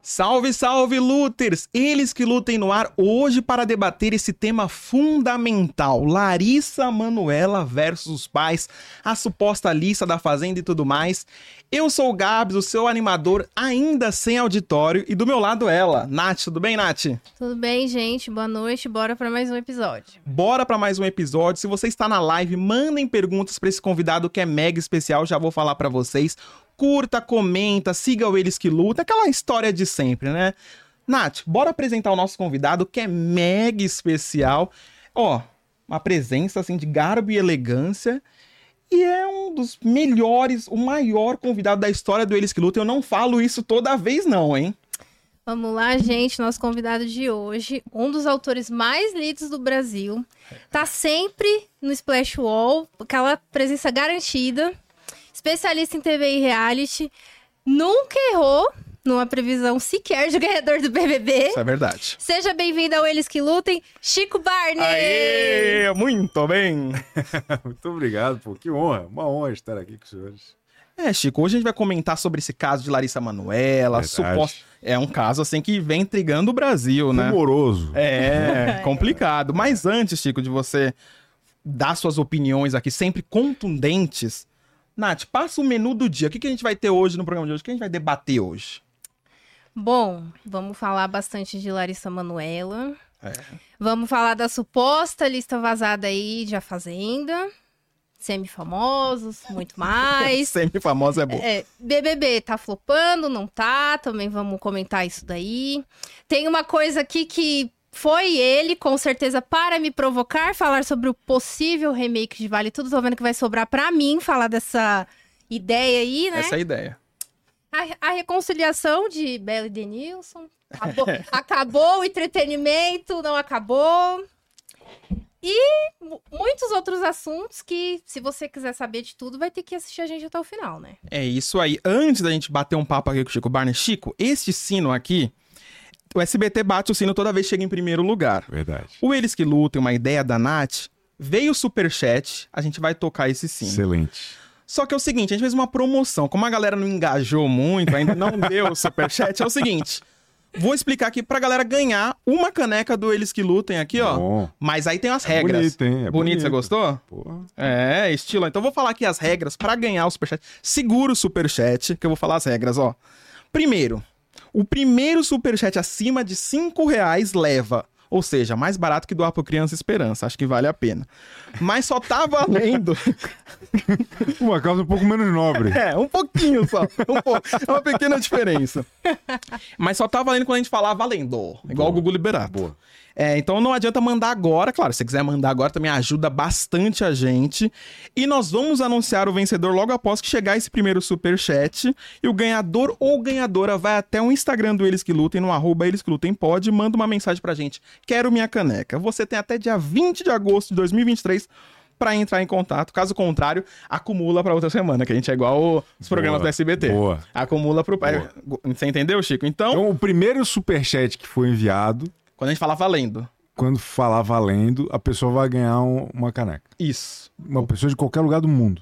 Salve, salve, luters! Eles que lutem no ar hoje para debater esse tema fundamental. Larissa Manoela versus os pais, a suposta lista da Fazenda e tudo mais. Eu sou o Gabs, o seu animador, ainda sem auditório, e do meu lado ela, Nath. Tudo bem, Nath? Tudo bem, gente? Boa noite, bora para mais um episódio. Bora para mais um episódio. Se você está na live, mandem perguntas para esse convidado que é mega especial, já vou falar para vocês. Curta, comenta, siga o Eles que Lutam, aquela história de sempre, né? Nath, bora apresentar o nosso convidado, que é mega especial. Ó, uma presença, assim, de garbo e elegância. E é um dos melhores, o maior convidado da história do Eles que Lutam. Eu não falo isso toda vez, não, hein? Vamos lá, gente. Nosso convidado de hoje, um dos autores mais lidos do Brasil. Tá sempre no Splash Wall, aquela presença garantida. Especialista em TV e reality, nunca errou numa previsão sequer de ganhador do BBB. Isso é verdade. Seja bem-vindo ao Eles que Lutem, Chico Barney! Aê, muito bem! Muito obrigado, pô, que honra, uma honra estar aqui com os senhores. Chico, hoje a gente vai comentar sobre esse caso de Larissa Manoela, É um caso, assim, que vem intrigando o Brasil, né? Rumoroso. É, complicado. Mas antes, Chico, de você dar suas opiniões aqui, sempre contundentes, Nath, passa o menu do dia. O que a gente vai ter hoje no programa de hoje? O que a gente vai debater hoje? Bom, vamos falar bastante de Larissa Manoela. Vamos falar da suposta lista vazada aí de A Fazenda. Semi-famosos, muito mais. Semi-famosa é boa. BBB tá flopando, não tá? Também vamos comentar isso daí. Tem uma coisa aqui que foi ele, com certeza, para me provocar, falar sobre o possível remake de Vale Tudo. Tô vendo que vai sobrar pra mim falar dessa ideia aí, né? Essa é a ideia. A reconciliação de Bela e Denilson. Acabou o entretenimento, não acabou. E muitos outros assuntos que, se você quiser saber de tudo, vai ter que assistir a gente até o final, né? É isso aí. Antes da gente bater um papo aqui com o Chico Barney, Chico, este sino aqui, o SBT bate o sino toda vez que chega em primeiro lugar. Verdade. O Eles que Lutam, uma ideia da Nath, veio o superchat, a gente vai tocar esse sino. Excelente. Só que é o seguinte, a gente fez uma promoção. Como a galera não engajou muito, ainda não deu o superchat, é o seguinte... Vou explicar aqui pra galera ganhar uma caneca do Eles que Lutem aqui, ó. Bom. Mas aí tem as regras. Bonito, hein? Bonito, você gostou? Porra. É, estilo. Então vou falar aqui as regras pra ganhar o superchat. Segura o superchat, que eu vou falar as regras, ó. Primeiro, o primeiro superchat acima de R$5 leva. Ou seja, mais barato que doar pro Criança Esperança. Acho que vale a pena. Mas só tá valendo... Uma causa um pouco menos nobre. Um pouquinho só. É uma pequena diferença. Mas só tá valendo quando a gente falar valendo. Igual o Gugu Liberato. Boa. Então não adianta mandar agora. Claro, se você quiser mandar agora também ajuda bastante a gente. E nós vamos anunciar o vencedor logo após que chegar esse primeiro superchat. E o ganhador ou ganhadora vai até o Instagram do Eles que Lutem, no @ElesQueLutemPod, e manda uma mensagem pra gente. Quero minha caneca. Você tem até dia 20 de agosto de 2023 pra entrar em contato. Caso contrário, acumula pra outra semana, que a gente é igual os programas do SBT. Boa. Acumula pro... Você entendeu, Chico? Então, o primeiro superchat que foi enviado... Quando a gente fala valendo. Quando falar valendo, a pessoa vai ganhar uma caneca. Isso. Uma pessoa de qualquer lugar do mundo.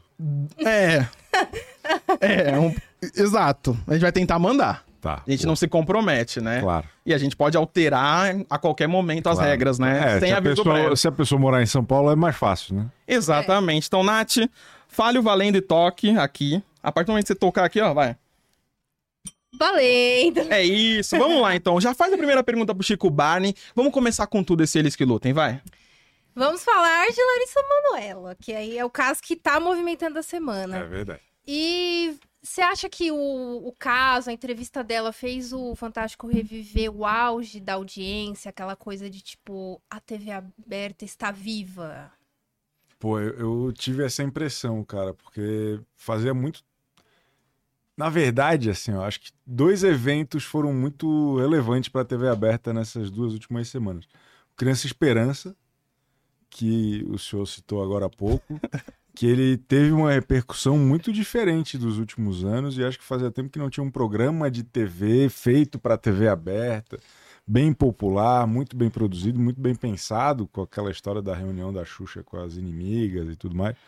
Exato. A gente vai tentar mandar. Tá. A gente não se compromete, né? Claro. E a gente pode alterar a qualquer momento as regras, né? Sem aviso prévio. Se a pessoa morar em São Paulo, é mais fácil, né? Exatamente. Então, Nath, fale o valendo e toque aqui. A partir do momento que você tocar aqui, ó, vai. Valendo! É isso. Vamos lá, então. Já faz a primeira pergunta pro Chico Barney. Vamos começar com tudo esse Eles que Lutem, vai. Vamos falar de Larissa Manoela, que aí é o caso que tá movimentando a semana. É verdade. E você acha que o caso, a entrevista dela fez o Fantástico reviver o auge da audiência, aquela coisa de tipo, a TV aberta está viva? Pô, eu tive essa impressão, cara, porque fazia muito... Na verdade, assim, eu acho que 2 eventos foram muito relevantes para a TV aberta nessas 2 últimas semanas. O Criança Esperança, que o senhor citou agora há pouco, que ele teve uma repercussão muito diferente dos últimos anos, e acho que fazia tempo que não tinha um programa de TV feito para a TV aberta, bem popular, muito bem produzido, muito bem pensado, com aquela história da reunião da Xuxa com as inimigas e tudo mais.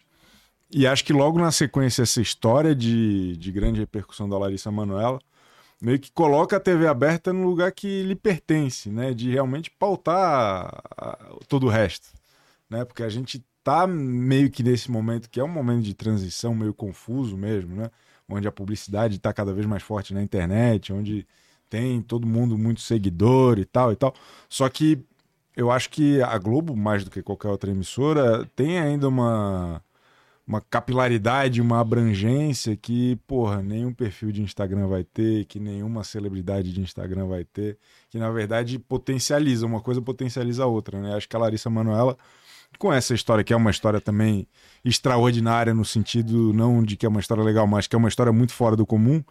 E acho que logo na sequência essa história de grande repercussão da Larissa Manoela meio que coloca a TV aberta no lugar que lhe pertence, né? De realmente pautar todo o resto, né? Porque a gente tá meio que nesse momento, que é um momento de transição meio confuso mesmo, né? Onde a publicidade está cada vez mais forte na internet, onde tem todo mundo muito seguidor e tal e tal. Só que eu acho que a Globo, mais do que qualquer outra emissora, tem ainda uma capilaridade, uma abrangência que, porra, nenhum perfil de Instagram vai ter, que nenhuma celebridade de Instagram vai ter, que na verdade potencializa, uma coisa potencializa a outra, né? Acho que a Larissa Manoela, com essa história, que é uma história também extraordinária no sentido não de que é uma história legal, mas que é uma história muito fora do comum,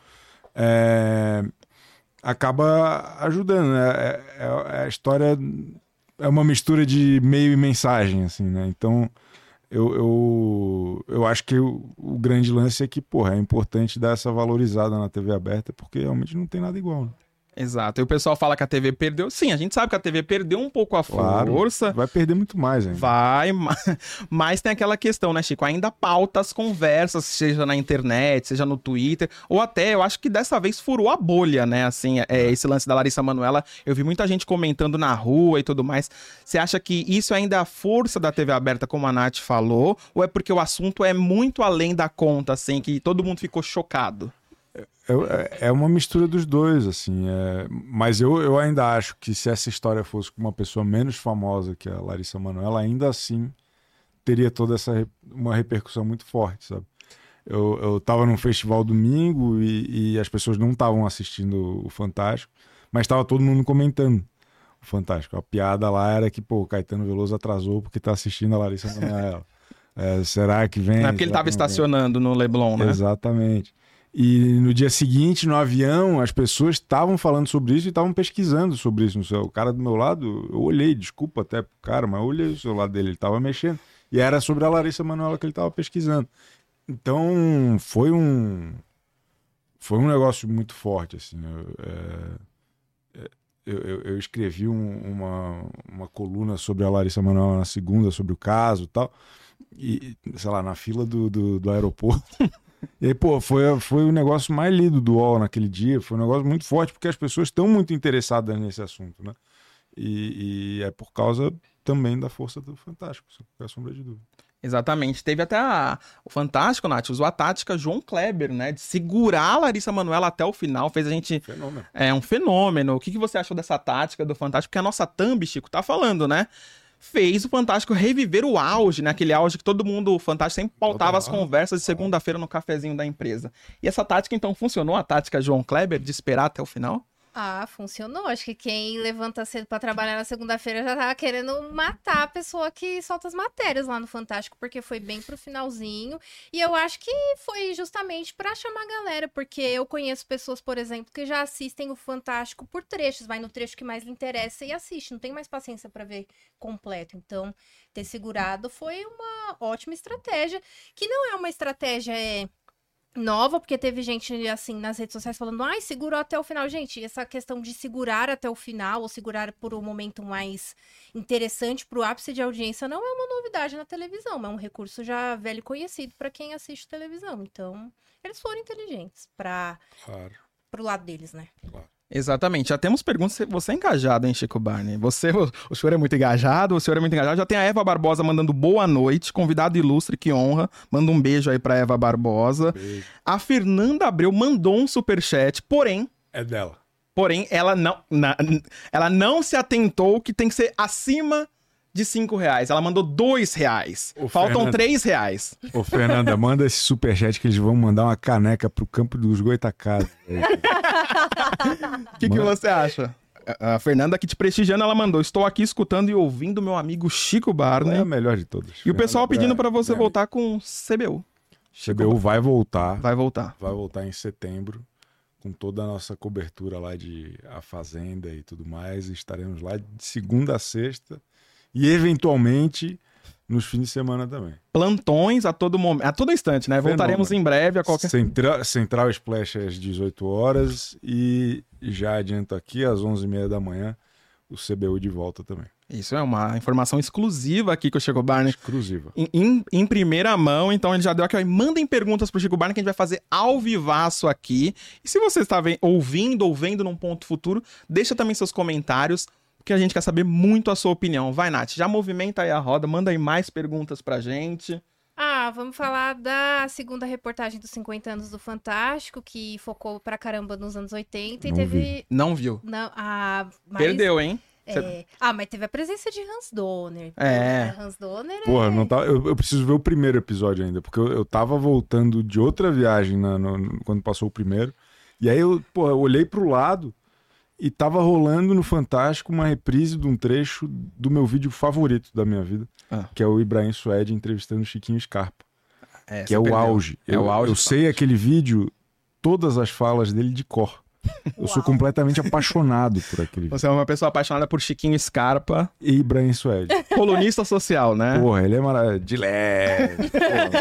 acaba ajudando, né? A história é uma mistura de meio e mensagem, assim, né? Então eu acho que o grande lance é que, porra, é importante dar essa valorizada na TV aberta, porque realmente não tem nada igual, né? Exato. E o pessoal fala que a TV perdeu. Sim, a gente sabe que a TV perdeu um pouco a força. Vai perder muito mais ainda. Vai, mas tem aquela questão, né, Chico? Ainda pauta as conversas, seja na internet, seja no Twitter, ou até, eu acho que dessa vez furou a bolha, né? Assim, esse lance da Larissa Manoela, eu vi muita gente comentando na rua e tudo mais. Você acha que isso ainda é a força da TV aberta, como a Nath falou, ou é porque o assunto é muito além da conta, assim, que todo mundo ficou chocado? É uma mistura dos dois, assim. Mas eu ainda acho que se essa história fosse com uma pessoa menos famosa que a Larissa Manoela, ainda assim teria toda uma repercussão muito forte, sabe? Eu tava num festival domingo e as pessoas não estavam assistindo o Fantástico, mas estava todo mundo comentando o Fantástico. A piada lá era que, pô, o Caetano Veloso atrasou porque tá assistindo a Larissa Manoela. Será que vem? Não é porque ele tava estacionando no Leblon, né? Exatamente. E no dia seguinte, no avião, as pessoas estavam falando sobre isso e estavam pesquisando sobre isso. O cara do meu lado, eu olhei, desculpa até pro cara, mas eu olhei o celular dele, ele estava mexendo. E era sobre a Larissa Manoela que ele estava pesquisando. Então, foi um negócio muito forte, assim. Eu escrevi uma coluna sobre a Larissa Manoela na segunda, sobre o caso e tal. E, sei lá, na fila do aeroporto... E aí, pô, foi o negócio mais lido do UOL naquele dia, foi um negócio muito forte, porque as pessoas estão muito interessadas nesse assunto, né? E é por causa também da força do Fantástico, sem qualquer sombra de dúvida. Exatamente. Teve até o Fantástico, Nath, usou a tática João Kleber, né? De segurar a Larissa Manoela até o final, fez a gente... Fenômeno. É um fenômeno. O que você achou dessa tática do Fantástico? Porque a nossa thumb, Chico, tá falando, né? Fez o Fantástico reviver o auge, né? Aquele auge que todo mundo, o Fantástico sempre pautava as conversas de segunda-feira no cafezinho da empresa. E essa tática, então, funcionou? A tática João Kleber de esperar até o final? Ah, funcionou. Acho que quem levanta cedo pra trabalhar na segunda-feira já tava querendo matar a pessoa que solta as matérias lá no Fantástico, porque foi bem pro finalzinho. E eu acho que foi justamente pra chamar a galera, porque eu conheço pessoas, por exemplo, que já assistem o Fantástico por trechos, vai no trecho que mais lhe interessa e assiste, não tem mais paciência pra ver completo. Então, ter segurado foi uma ótima estratégia, que não é uma estratégia nova, porque teve gente, assim, nas redes sociais falando, ai, segurou até o final. Gente, essa questão de segurar até o final, ou segurar por um momento mais interessante pro ápice de audiência, não é uma novidade na televisão, é um recurso já velho e conhecido para quem assiste televisão. Então, eles foram inteligentes pro lado deles, né? Claro. Exatamente. Já temos perguntas. Você é engajado, hein, Chico Barney? O senhor é muito engajado, o senhor é muito engajado. Já tem a Eva Barbosa mandando boa noite, convidado ilustre, que honra. Manda um beijo aí pra Eva Barbosa. Beijo. A Fernanda Abreu mandou um superchat, porém, É dela. ela não se atentou que tem que ser acima de R$5. Ela mandou R$2. Faltam R$3. Ô, Fernanda, manda esse superchat que eles vão mandar uma caneca pro campo dos Goitacazes. O que você acha? A Fernanda aqui te prestigiando, ela mandou: estou aqui escutando e ouvindo meu amigo Chico Barney. É a melhor de todas. E o pessoal pedindo pra você voltar com CBU. CBU vai voltar. Vai voltar. Vai voltar em setembro, com toda a nossa cobertura lá de A Fazenda e tudo mais. Estaremos lá de segunda a sexta e, eventualmente, nos fins de semana também. Plantões a todo momento, a todo instante, né? Fenômeno. Voltaremos em breve a qualquer... Central Splash às 18 horas e já adianto aqui, às 11h30 da manhã, o CBU de volta também. Isso é uma informação exclusiva aqui com o Chico Barney. Exclusiva. Em primeira mão, então ele já deu aqui, ó, e mandem perguntas pro Chico Barney que a gente vai fazer ao vivaço aqui. E se você está ouvindo ou vendo num ponto futuro, deixa também seus comentários, porque a gente quer saber muito a sua opinião. Vai, Nath, já movimenta aí a roda, manda aí mais perguntas pra gente. Vamos falar da segunda reportagem dos 50 anos do Fantástico, que focou pra caramba nos anos 80 e teve... Não viu. Não, mas... Perdeu, hein? Mas teve a presença de Hans Donner. Hans Donner Porra, não tá... eu preciso ver o primeiro episódio ainda, porque eu tava voltando de outra viagem quando passou o primeiro, e aí eu olhei pro lado e tava rolando no Fantástico uma reprise de um trecho do meu vídeo favorito da minha vida, que é o Ibrahim Suede entrevistando o Chiquinho Scarpa, que é o auge. Eu sei aquele vídeo, todas as falas dele de cor. Eu sou completamente apaixonado por aquele vídeo. Você é uma pessoa apaixonada por Chiquinho Scarpa. E Ibrahim Suede. Colunista social, né? Porra, ele é maravilhoso. De leve.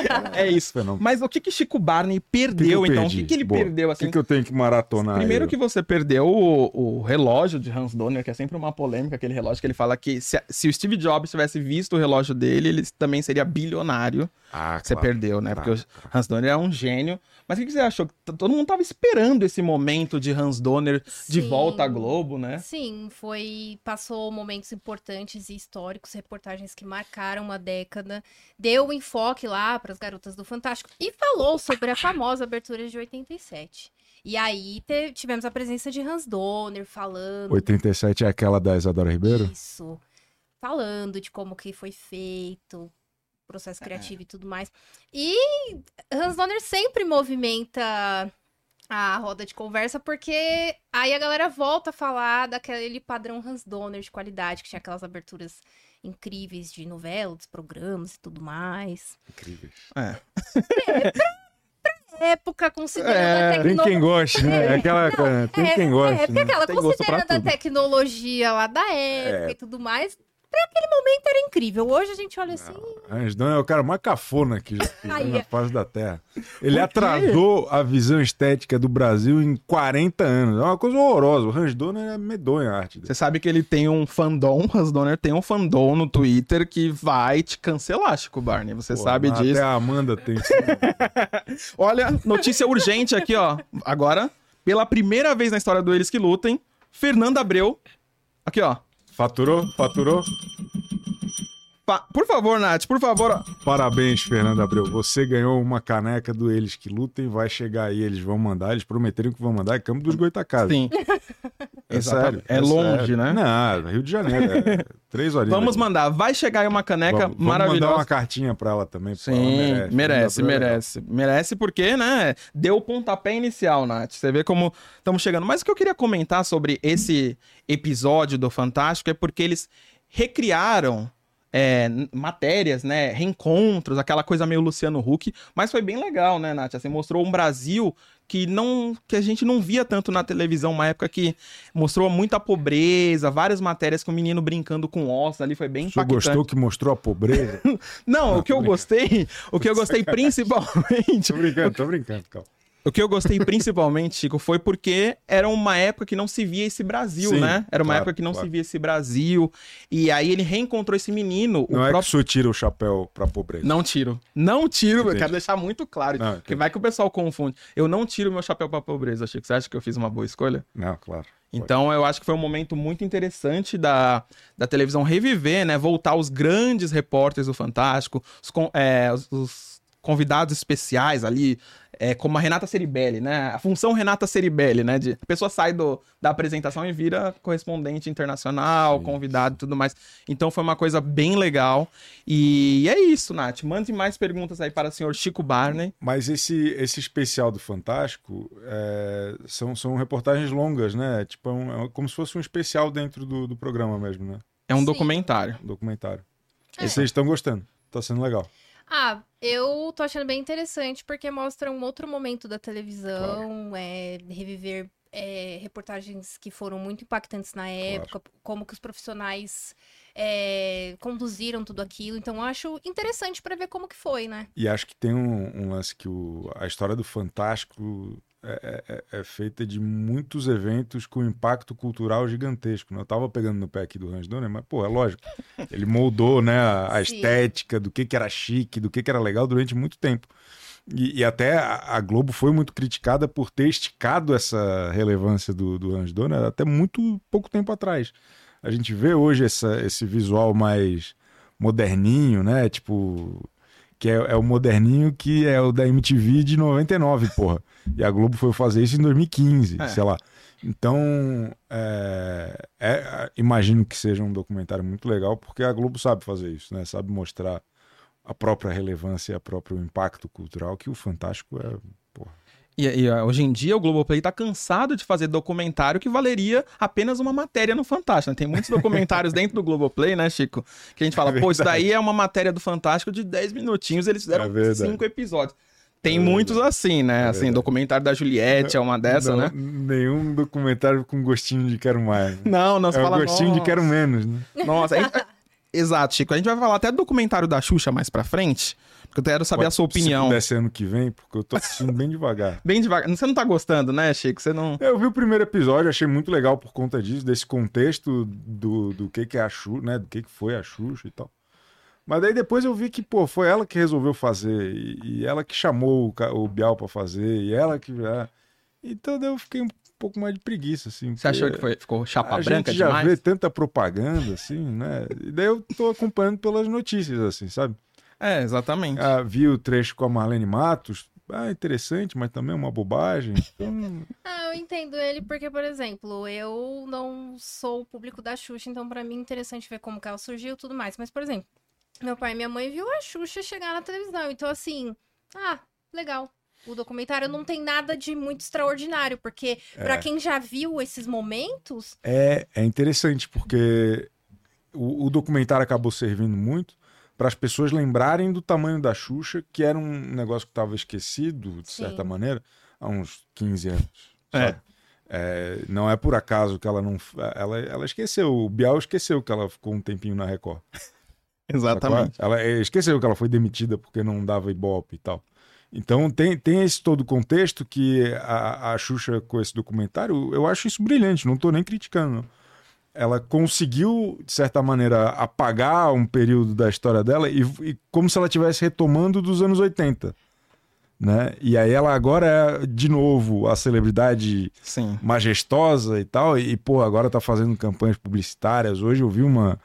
É isso. Fenômeno. Mas o que Chico Barney perdeu, então? O que ele perdeu, assim? O que eu tenho que maratonar? Primeiro que você perdeu o relógio de Hans Donner, que é sempre uma polêmica, aquele relógio que ele fala que se o Steve Jobs tivesse visto o relógio dele, ele também seria bilionário. Você perdeu, né? Porque o Hans Donner é um gênio. Mas o que você achou? Todo mundo tava esperando esse momento de Hans Donner de volta à Globo, né? Sim, passou momentos importantes e históricos, reportagens que marcaram uma década, deu enfoque lá para as garotas do Fantástico e falou sobre a famosa abertura de 87. E aí tivemos a presença de Hans Donner falando... 87 é aquela da Isadora Ribeiro? Isso. Falando de como que foi feito... processo criativo e tudo mais. E Hans Donner sempre movimenta a roda de conversa, porque aí a galera volta a falar daquele padrão Hans Donner de qualidade, que tinha aquelas aberturas incríveis de novelas, programas e tudo mais. Incríveis. Pra época, considerando a Tem tecnologia... quem goste, né? Aquela coisa. Tem quem goste. Porque aquela, Tem gosto pra considerando a tudo. tecnologia lá da época e tudo mais... Pra aquele momento era incrível. Hoje a gente olha assim... Hans Donner é o cara mais cafona que já pisou na é. face da Terra. Ele atrasou a visão estética do Brasil em 40 anos. É uma coisa horrorosa. O Hans Donner é medonha a arte dele. Você sabe que ele tem um fandom, Hans Donner tem um fandom no Twitter que vai te cancelar, Chico Barney. Você sabe Mas disso. Até a Amanda tem. Olha, notícia urgente aqui, ó. Agora, pela primeira vez na história do Eles que Lutem, Fernanda Abreu. Aqui, ó. Faturou? Por favor, Nath, por favor. Ó. Parabéns, Fernando Abreu. Você ganhou uma caneca do Eles que Lutem. Vai chegar aí, eles vão mandar. Eles prometeram que vão mandar. É Campo dos Goitacazes. Sim. É Exatamente. sério. É longe, sério. né? Não, Rio de Janeiro. 3 horinhas. Vamos mandar. Vai chegar aí uma caneca Vamos maravilhosa. mandar uma cartinha pra ela também. Pô, Sim, ela merece. Fernanda Abreu é legal. Merece porque, né, deu o pontapé inicial, Nath. Você vê como estamos chegando. Mas o que eu queria comentar sobre esse episódio do Fantástico é porque eles recriaram matérias, né, reencontros, aquela coisa meio Luciano Huck, mas foi bem legal, né, Nath? Assim, mostrou um Brasil que a gente não via tanto na televisão, uma época que mostrou muita pobreza, várias matérias com o menino brincando com ossos ali, foi bem O senhor impactante. gostou que mostrou a pobreza? Não, o que eu gostei principalmente... Tô brincando, calma. O que eu gostei principalmente, Chico, foi porque era uma época que não se via esse Brasil, Sim, né? Era uma claro, época que não claro. se via esse Brasil. E aí ele reencontrou esse menino. Não é que o senhor tira o chapéu pra pobreza. Não tiro. Não tiro, eu Entendi. quero deixar muito claro. Não, Porque entendi. vai que o pessoal confunde. Eu não tiro meu chapéu pra pobreza, Chico. Você acha que eu fiz uma boa escolha? Não, claro. Então eu acho que foi um momento muito interessante da televisão reviver, né? Voltar os grandes repórteres do Fantástico, os convidados especiais ali, como a Renata Ceribelli, né? A função Renata Ceribelli, né? A pessoa sai da apresentação e vira correspondente internacional, Sim. convidado e tudo mais. Então foi uma coisa bem legal. E é isso, Nath. Mande mais perguntas aí para o senhor Chico Barney. Mas esse especial do Fantástico são reportagens longas, né? Tipo, é como se fosse um especial dentro do programa mesmo, né? É um Sim. documentário. Um documentário. E vocês estão gostando? Tá sendo legal. Eu tô achando bem interessante, porque mostra um outro momento da televisão, reviver reportagens que foram muito impactantes na época, como que os profissionais conduziram tudo aquilo. Então, eu acho interessante pra ver como que foi, né? E acho que tem um lance que a história do Fantástico é feita de muitos eventos com impacto cultural gigantesco. Né? Eu tava pegando no pé aqui do Hans Donner, mas, pô, é lógico. Ele moldou, né, a estética do que era chique, do que era legal durante muito tempo. E até a Globo foi muito criticada por ter esticado essa relevância do Hans Donner até muito pouco tempo atrás. A gente vê hoje esse visual mais moderninho, né? Tipo, que é o moderninho que é o da MTV de 99, porra. E a Globo foi fazer isso em 2015, sei lá. Então, imagino que seja um documentário muito legal, porque a Globo sabe fazer isso, né? Sabe mostrar a própria relevância e o próprio impacto cultural, que o Fantástico é... Porra. E hoje em dia o Globoplay tá cansado de fazer documentário que valeria apenas uma matéria no Fantástico. Né? Tem muitos documentários dentro do Globoplay, né, Chico? Que a gente fala, pô, isso daí é uma matéria do Fantástico de 10 minutinhos, eles fizeram 5 episódios. Tem muitos assim, né? Assim, documentário da Juliette é uma dessa, né? Nenhum documentário com gostinho de quero mais. Não, você fala... gostinho de quero menos, né? Nossa, exato, Chico. A gente vai falar até do documentário da Xuxa mais pra frente, porque eu quero saber a sua opinião. Se pudesse ano que vem, porque eu tô assistindo bem devagar. Bem devagar. Você não tá gostando, né, Chico? Você não... Eu vi o primeiro episódio, achei muito legal por conta disso, desse contexto do que é a Xuxa, né? Do que foi a Xuxa e tal. Mas daí depois eu vi que, pô, foi ela que resolveu fazer, e ela que chamou o Bial pra fazer, e ela que... Então daí eu fiquei um pouco mais de preguiça, assim. Você achou que ficou chapa branca demais? A gente já vê tanta propaganda, assim, né? E daí eu tô acompanhando pelas notícias, assim, sabe? Exatamente. Vi o trecho com a Marlene Matos, interessante, mas também é uma bobagem. Então... eu entendo ele porque, por exemplo, eu não sou o público da Xuxa, então pra mim é interessante ver como que ela surgiu e tudo mais. Mas, por exemplo, meu pai e minha mãe viu a Xuxa chegar na televisão, então assim, legal. O documentário não tem nada de muito extraordinário, porque pra quem já viu esses momentos... É interessante, porque o documentário acabou servindo muito para as pessoas lembrarem do tamanho da Xuxa, que era um negócio que estava esquecido, de certa maneira, há uns 15 anos. Sabe? Não é por acaso que ela não... Ela esqueceu, o Bial esqueceu que ela ficou um tempinho na Record. Exatamente. Ela esqueceu que ela foi demitida porque não dava Ibope e tal. Então tem esse todo contexto que a Xuxa, com esse documentário, eu acho isso brilhante, não estou nem criticando, não. Ela conseguiu, de certa maneira, apagar um período da história dela e como se ela estivesse retomando dos anos 80. Né? E aí ela agora é, de novo, a celebridade majestosa e tal, e pô, agora tá fazendo campanhas publicitárias. Hoje eu vi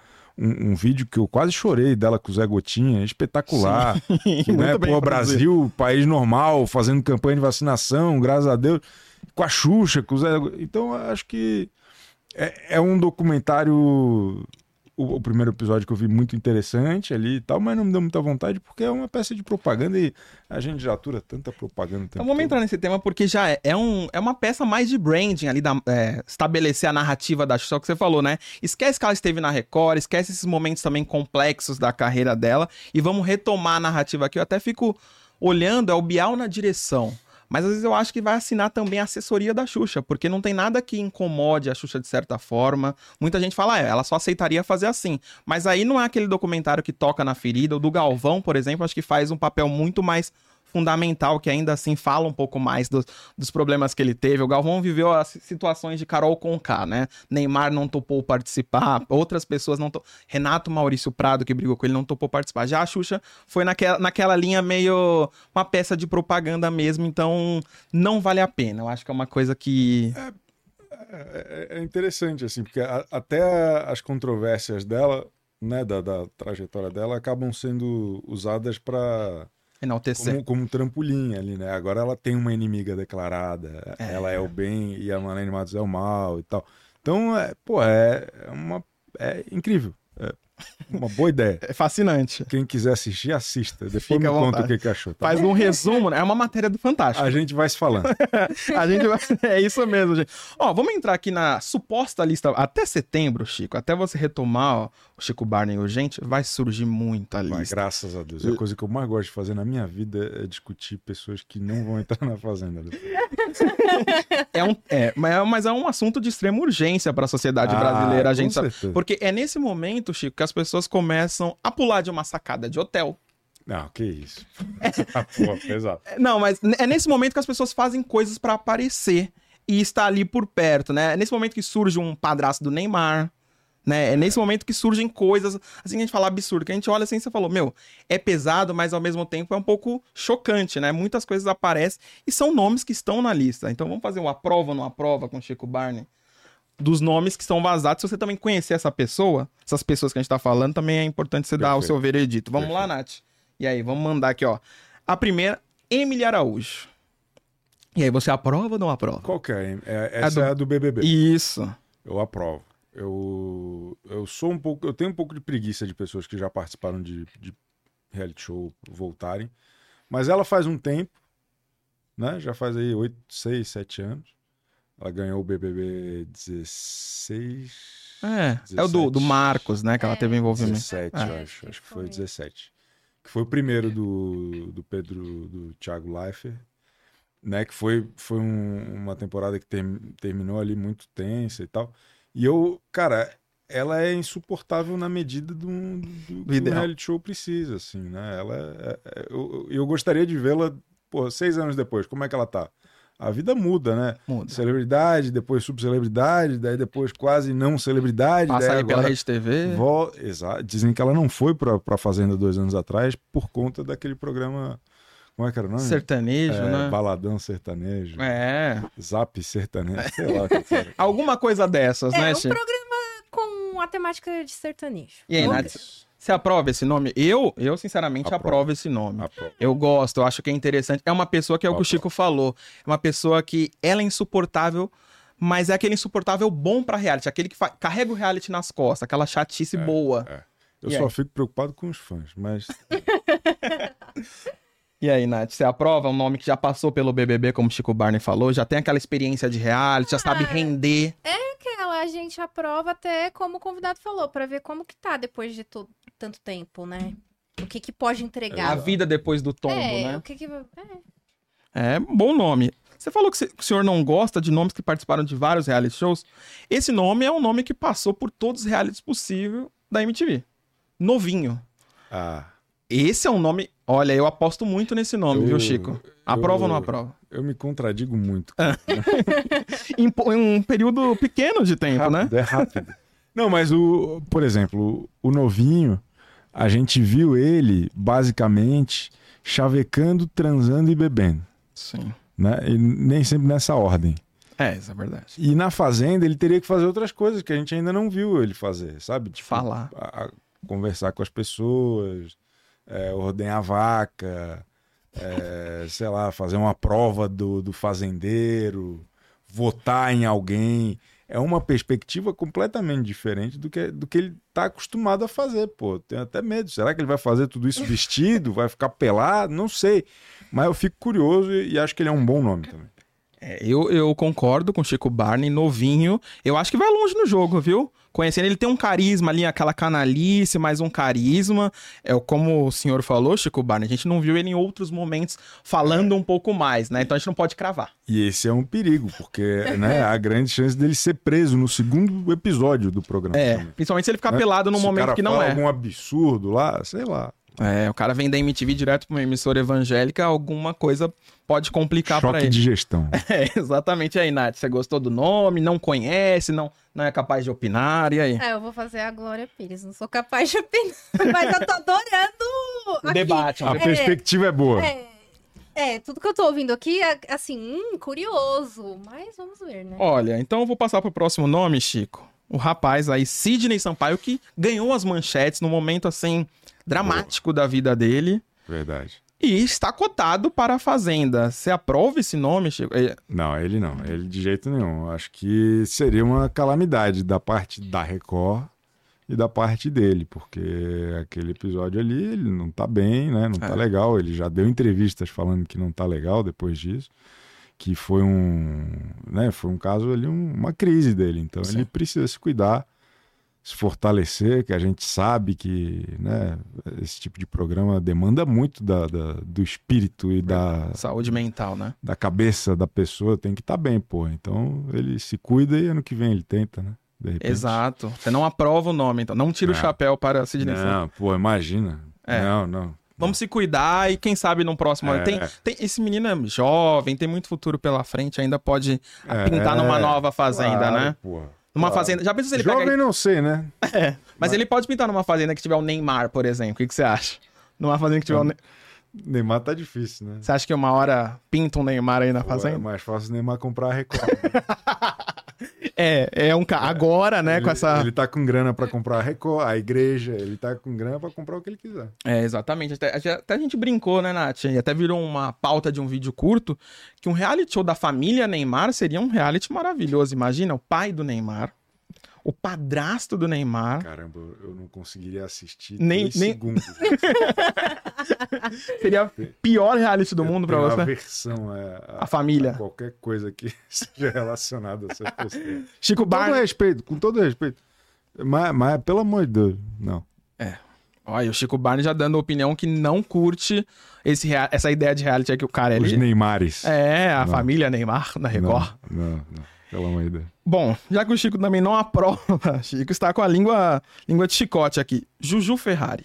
um vídeo que eu quase chorei dela com o Zé Gotinha, espetacular. Que, né, pô, Brasil, país normal, fazendo campanha de vacinação, graças a Deus, com a Xuxa, com o Zé... Então, acho que é um documentário, o primeiro episódio que eu vi, muito interessante ali e tal, mas não me deu muita vontade porque é uma peça de propaganda e a gente já atura tanta propaganda. Então vamos entrar nesse tema porque já é uma peça mais de branding ali, estabelecer a narrativa da Xuxa, que você falou, né? Esquece que ela esteve na Record, esquece esses momentos também complexos da carreira dela e vamos retomar a narrativa aqui. Eu até fico olhando, é o Bial na direção. Mas às vezes eu acho que vai assinar também a assessoria da Xuxa, porque não tem nada que incomode a Xuxa de certa forma. Muita gente fala, ela só aceitaria fazer assim. Mas aí não é aquele documentário que toca na ferida. O do Galvão, por exemplo, acho que faz um papel muito mais fundamental, que ainda assim fala um pouco mais dos problemas que ele teve. O Galvão viveu as situações de Carol Conká, né? Neymar não topou participar, outras pessoas não topou. Renato Maurício Prado, que brigou com ele, não topou participar. Já a Xuxa foi naquela linha meio uma peça de propaganda mesmo, então não vale a pena. Eu acho que é uma coisa que... É interessante, assim, porque até as controvérsias dela, né, da trajetória dela, acabam sendo usadas para... enaltecer. Como um trampolim ali, né? Agora ela tem uma inimiga declarada, ela é o bem e a Marlene Matos é o mal e tal. Então, é incrível. É uma boa ideia. É fascinante. Quem quiser assistir, assista. Depois me conta o que achou. Tá? Faz um resumo, né? É uma matéria do Fantástico. A gente vai se falando. É isso mesmo, gente. Vamos entrar aqui na suposta lista. Até setembro, Chico, até você retomar o Chico Barney urgente, vai surgir muita lista. Mas, graças a Deus. A coisa que eu mais gosto de fazer na minha vida é discutir pessoas que não vão entrar na Fazenda. Mas é um assunto de extrema urgência para a sociedade brasileira, a gente sabe. Certeza. Porque é nesse momento, Chico, que as pessoas começam a pular de uma sacada de hotel. Não, que isso. Pô, pesado. Não, mas é nesse momento que as pessoas fazem coisas pra aparecer e estar ali por perto, né? É nesse momento que surge um padrasto do Neymar, né? É nesse momento que surgem coisas, assim, que a gente fala absurdo, que a gente olha assim e você falou, meu, é pesado, mas ao mesmo tempo é um pouco chocante, né? Muitas coisas aparecem e são nomes que estão na lista. Então vamos fazer uma prova ou não aprova com o Chico Barney? Dos nomes que estão vazados. Se você também conhecer essa pessoa, essas pessoas que a gente tá falando, também é importante você dar o seu veredito. Vamos lá, Nath? E aí, vamos mandar aqui, ó. A primeira, Emily Araújo. E aí, você aprova ou não aprova? Qual que é? Essa é a do BBB. Isso. Eu aprovo. Eu sou um pouco... Eu tenho um pouco de preguiça de pessoas que já participaram de reality show voltarem. Mas ela faz um tempo, né? Já faz aí 6, 7 anos. Ela ganhou o BBB 16... É o do Marcos, né? Que ela teve envolvimento. 17, eu acho. Acho que foi 17. Que foi o primeiro do Pedro, do Thiago Leifert, né? Que foi uma temporada que terminou ali muito tensa e tal. E cara, ela é insuportável na medida do que o reality show precisa, assim, né? Eu gostaria de vê-la, 6 anos depois, como é que ela tá? A vida muda, né? Muda. Celebridade, depois subcelebridade, daí depois quase não celebridade. Passa daí aí agora pela Rede TV. Exato. Dizem que ela não foi pra Fazenda 2 anos atrás por conta daquele programa... Como é que era o nome? Sertanejo, né? Baladão sertanejo. É. Zap sertanejo, sei lá. O que era. Alguma coisa dessas, né, um Chico? programa com a temática de sertanejo. E aí, Nath, você aprova esse nome? Eu sinceramente, aprovo esse nome. Aprovo. Eu gosto, eu acho que é interessante. É uma pessoa que é o que o Chico falou. É uma pessoa que ela é insuportável, mas é aquele insuportável bom pra reality. Aquele que carrega o reality nas costas. Aquela chatice boa. Eu só fico preocupado com os fãs, mas... E aí, Nath, você aprova um nome que já passou pelo BBB, como o Chico Barney falou? Já tem aquela experiência de reality, já sabe render. A gente aprova até como o convidado falou, pra ver como que tá depois de tanto tempo, né? O que pode entregar. A vida depois do tombo, né? O que É, bom nome. Você falou que o senhor não gosta de nomes que participaram de vários reality shows. Esse nome é um nome que passou por todos os realities possíveis da MTV. Novinho. Esse é um nome... Olha, eu aposto muito nesse nome, viu, Chico? Aprova ou não aprova? Eu me contradigo muito. Em um período pequeno de tempo, rápido, né? É rápido. Não, mas por exemplo, o Novinho, a gente viu ele, basicamente, chavecando, transando e bebendo. Sim. Né? E nem sempre nessa ordem. Isso é verdade. E na Fazenda, ele teria que fazer outras coisas que a gente ainda não viu ele fazer, sabe? Tipo, falar. Conversar com as pessoas... ordenhar vaca, sei lá, fazer uma prova do fazendeiro, votar em alguém. É uma perspectiva completamente diferente do que ele tá acostumado a fazer, pô. Tenho até medo. Será que ele vai fazer tudo isso vestido? Vai ficar pelado? Não sei. Mas eu fico curioso e acho que ele é um bom nome também. Eu concordo com o Chico Barney, Novinho. Eu acho que vai longe no jogo, viu? Conhecendo, ele tem um carisma ali, aquela canalice, mais um carisma. Como o senhor falou, Chico Barney, a gente não viu ele em outros momentos falando um pouco mais, né? Então a gente não pode cravar. E esse é um perigo, porque né, há grande chance dele ser preso no segundo episódio do programa. Principalmente se ele ficar pelado num momento que não fala algum absurdo lá, sei lá. O cara vem da MTV direto pra uma emissora evangélica, alguma coisa pode complicar pra ele. Choque de gestão. Exatamente. E aí, Nath, você gostou do nome? Não conhece? Não é capaz de opinar? E aí? Eu vou fazer a Glória Pires. Não sou capaz de opinar, mas eu tô adorando o debate. A perspectiva é boa. Tudo que eu tô ouvindo aqui é, assim, curioso. Mas vamos ver, né? Olha, então eu vou passar pro próximo nome, Chico. O rapaz aí, Sidney Sampaio, que ganhou as manchetes no momento, assim... dramático da vida dele. Verdade. E está cotado para a Fazenda. Você aprova esse nome, Chico? Não, ele não. Ele de jeito nenhum. Acho que seria uma calamidade da parte da Record e da parte dele, porque aquele episódio ali, ele não tá bem, né? Não tá legal. Ele já deu entrevistas falando que não tá legal depois disso. Que foi foi um caso ali, uma crise dele. Então ele precisa se cuidar, se fortalecer, que a gente sabe que, né, esse tipo de programa demanda muito do espírito e da... saúde mental, né? Da cabeça da pessoa, tem que estar bem, pô. Então ele se cuida e ano que vem ele tenta, né? De repente. Exato. Você não aprova o nome, então. Não tira o chapéu para Sidney Sampaio. Não, pô, imagina. Não. Vamos se cuidar e quem sabe no próximo ano. Esse menino é jovem, tem muito futuro pela frente, ainda pode pintar numa nova fazenda, né? Porra. Numa fazenda. Já pensou se ele Jovem pega... não sei, né? Mas ele pode pintar numa fazenda que tiver o Neymar, por exemplo. O que você acha? Numa fazenda que tiver o Neymar tá difícil, né? Você acha que uma hora pinta um Neymar aí na fazenda? É mais fácil o Neymar comprar a Record. Agora, né, ele, com essa... Ele tá com grana pra comprar a Record, a igreja, ele tá com grana pra comprar o que ele quiser. Exatamente. Até a gente brincou, né, Nath? E até virou uma pauta de um vídeo curto que um reality show da família Neymar seria um reality maravilhoso. Imagina, o pai do Neymar, o padrasto do Neymar. Caramba, eu não conseguiria assistir nem segundos. Seria o pior reality do mundo pra você. Uma aversão a família. A qualquer coisa que seja relacionada a essa pessoa. Chico Barney. Com todo respeito. Mas pelo amor de Deus, não. Olha, o Chico Barney já dando opinião que não curte essa ideia de reality que o cara é ali. Os Neymares. A família Neymar na Record. Não. Pelo amor de Deus. Bom, já que o Chico também não aprova, Chico está com a língua de chicote aqui. Juju Ferrari.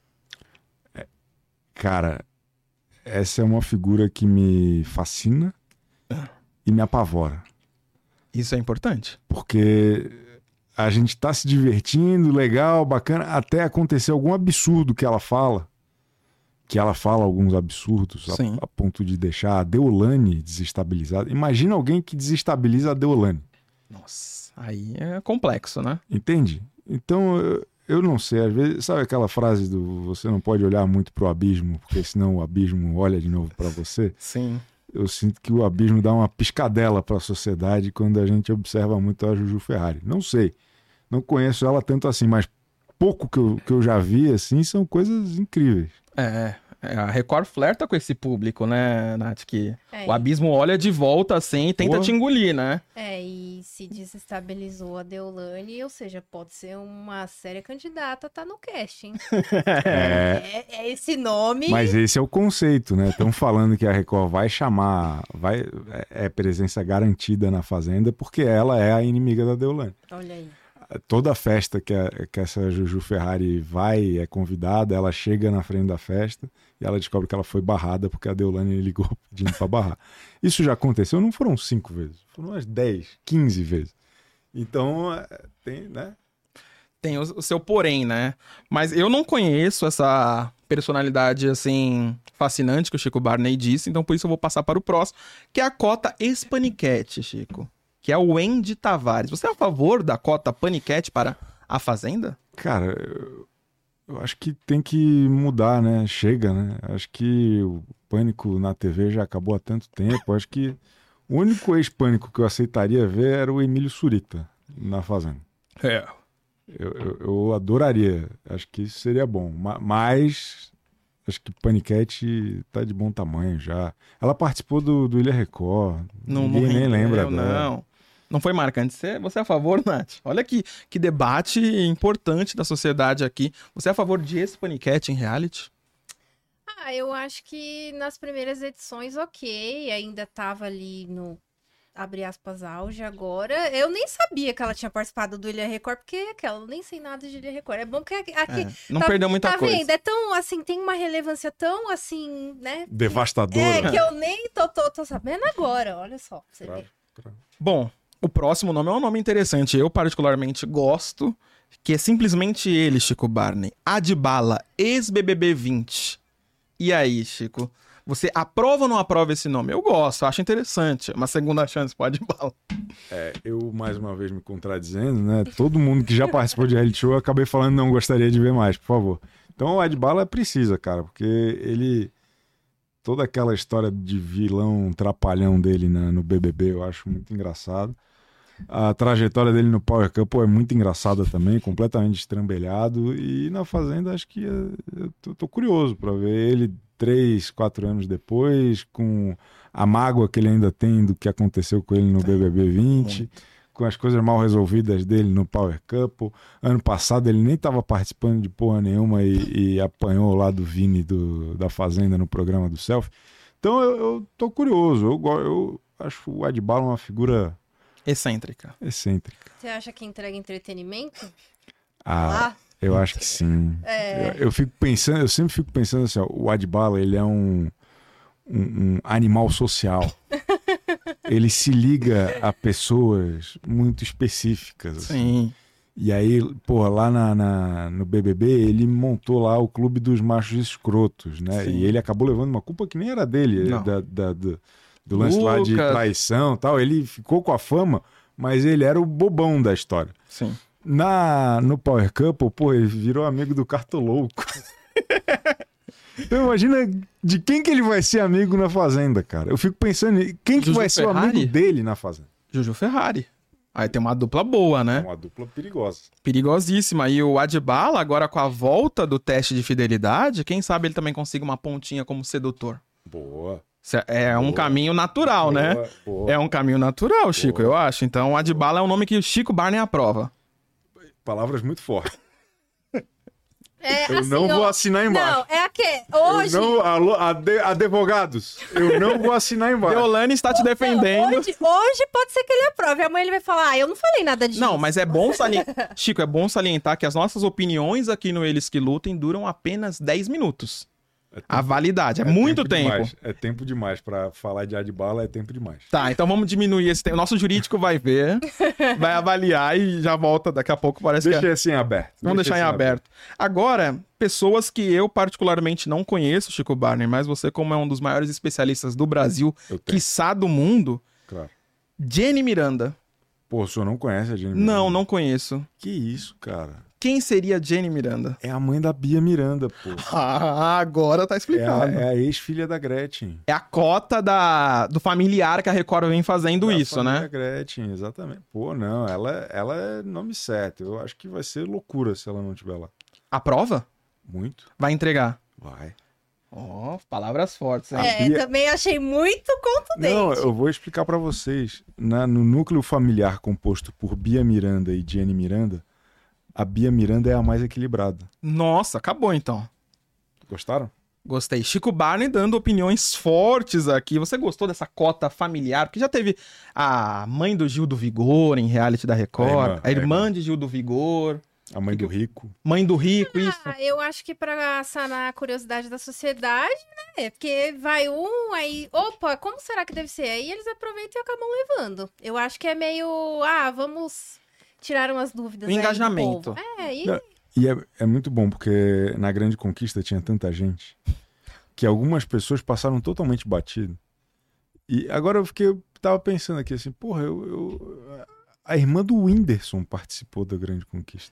Cara, essa é uma figura que me fascina e me apavora. Isso é importante. Porque a gente tá se divertindo, legal, bacana, até acontecer algum absurdo que ela fala. Que ela fala alguns absurdos a ponto de deixar a Deolane desestabilizada. Imagina alguém que desestabiliza a Deolane. Nossa, aí é complexo, né? Entende? Então, eu não sei. Às vezes, sabe aquela frase do você não pode olhar muito pro abismo, porque senão o abismo olha de novo para você? Sim. Eu sinto que o abismo dá uma piscadela para a sociedade quando a gente observa muito a Juju Ferrari. Não sei. Não conheço ela tanto assim, mas pouco que eu já vi, assim, são coisas incríveis. A Record flerta com esse público, né, Nath? Que o abismo olha de volta, assim, e tenta te engolir, né? E se desestabilizou a Deolane, ou seja, pode ser uma séria candidata, tá no casting. É esse nome. Mas esse é o conceito, né? Estão falando que a Record vai chamar, é presença garantida na Fazenda, porque ela é a inimiga da Deolane. Olha aí. Toda festa que essa Juju Ferrari é convidada, ela chega na frente da festa e ela descobre que ela foi barrada porque a Deolane ligou pedindo pra barrar. Isso já aconteceu, não foram 5 vezes, foram umas 10, 15 vezes. Então, tem, né? Tem o seu porém, né? Mas eu não conheço essa personalidade, assim, fascinante que o Chico Barney disse, então por isso eu vou passar para o próximo, que é a cota Spaniquete, Chico. Que é o Wendy Tavares. Você é a favor da cota Paniquete para a Fazenda? Cara, eu acho que tem que mudar, né? Chega, né? Acho que o Pânico na TV já acabou há tanto tempo. Acho que o único ex-Pânico que eu aceitaria ver era o Emílio Surita na Fazenda. Eu adoraria. Acho que isso seria bom. Mas acho que Paniquete tá de bom tamanho já. Ela participou do Ilha Record. Ninguém nem lembra dela. Não foi marcante. Você é a favor, Nath? Olha que debate importante da sociedade aqui. Você é a favor de esse Paniquete em reality? Eu acho que nas primeiras edições, ok. Ainda tava ali no, abre aspas, auge agora. Eu nem sabia que ela tinha participado do Ilha Record, porque eu nem sei nada de Ilha Record. É bom que aqui não perdeu muita coisa. Tá vendo? É tão, assim, tem uma relevância tão, assim, né? Devastadora. Que eu nem tô sabendo agora, olha só. Você vê. Bom, o próximo nome é um nome interessante. Eu particularmente gosto, que é simplesmente ele, Chico Barney. Adbala, ex-BBB 20. E aí, Chico? Você aprova ou não aprova esse nome? Eu gosto, acho interessante. Uma segunda chance pode Adbala. Eu, mais uma vez, me contradizendo, né? Todo mundo que já participou de reality show, eu acabei falando não gostaria de ver mais, por favor. Então o Adbala precisa, cara, porque ele... Toda aquela história de vilão trapalhão dele no BBB eu acho muito engraçado. A trajetória dele no Power Couple é muito engraçada também, completamente estrambelhado. E na Fazenda acho que eu tô curioso para ver ele 3, 4 anos depois, com a mágoa que ele ainda tem do que aconteceu com ele no BBB 20, com as coisas mal resolvidas dele no Power Couple. Ano passado ele nem estava participando de porra nenhuma e apanhou lá do Vini da Fazenda no programa do Selfie. Então eu tô curioso, eu acho o Adbala uma figura... Excêntrica. Você acha que entrega entretenimento? Eu acho que sim. Eu sempre fico pensando assim, ó, o Adbala, ele é um animal social. Ele se liga a pessoas muito específicas. Assim. Sim. E aí, pô, lá no BBB, ele montou lá o Clube dos Machos Escrotos, né? Sim. E ele acabou levando uma culpa que nem era dele, Não. do lance lá de Lucas. traição e tal. Ele ficou com a fama, mas ele era o bobão da história. Sim. No Power Couple, pô, ele virou amigo do Cartolouco. Então imagina de quem que ele vai ser amigo na Fazenda, cara. Eu fico pensando, quem que Juju vai ser o Ferrari? amigo dele na Fazenda? Juju Ferrari. Aí tem uma dupla boa, É né? uma dupla perigosa. Perigosíssima. E o Adbala, agora com a volta do teste de fidelidade, quem sabe ele também consiga uma pontinha como sedutor. Boa. É um Boa. caminho natural, né? Boa. É um caminho natural, Chico, eu acho. Então, o Adbala é um nome que o Chico Barney aprova. Palavras muito fortes. É, Eu assim, não vou ó, assinar embaixo. Não, é que hoje... Alô, advogados, eu não vou assinar embaixo. Deolane está te defendendo. Hoje pode ser que ele aprove. Amanhã ele vai falar, eu não falei nada disso. Não, mas é bom salientar... Chico, é bom salientar que as nossas opiniões aqui no Eles Que Lutem duram apenas 10 minutos. A validade, é muito tempo. Demais. É tempo demais. Pra falar de Adbala, é tempo demais. Tá, então vamos diminuir esse tempo. O nosso jurídico vai ver, vai avaliar e já volta daqui a pouco. Parece Deixa que assim aberto. Vamos deixar em aberto. Agora, pessoas que eu particularmente não conheço, Chico Barney, mas você, como é um dos maiores especialistas do Brasil, Eu tenho. quiçá do mundo, Claro. Jenny Miranda. Pô, o senhor não conhece a Jenny Miranda? Não conheço. Que isso, cara? Quem seria Jenny Miranda? É a mãe da Bia Miranda, pô. Ah, agora tá explicado. É a ex-filha da Gretchen. É a cota do familiar que a Record vem fazendo isso, Da né? Gretchen, exatamente. Pô, não, ela é nome certo. Eu acho que vai ser loucura se ela não estiver lá. Aprova? Muito? Vai entregar. Vai. Ó, palavras fortes, hein? Bia- Também achei muito contundente. Não, eu vou explicar pra vocês. No núcleo familiar composto por Bia Miranda e Jenny Miranda, a Bia Miranda é a mais equilibrada. Nossa, acabou então. Gostaram? Gostei. Chico Barney dando opiniões fortes aqui. Você gostou dessa cota familiar? Porque já teve a mãe do Gil do Vigor em reality da Record, a irmã de Gil do Vigor, A mãe do Rico. mãe do Rico, isso. Eu acho que pra sanar a curiosidade da sociedade, né? Porque vai aí, opa, como será que deve ser? Aí eles aproveitam e acabam levando. Eu acho que é meio, vamos tirar umas dúvidas O aí do engajamento. povo. E Não, E é muito bom, porque na Grande Conquista tinha tanta gente que algumas pessoas passaram totalmente batido. E agora eu tava pensando aqui assim, porra, a irmã do Whindersson participou da Grande Conquista.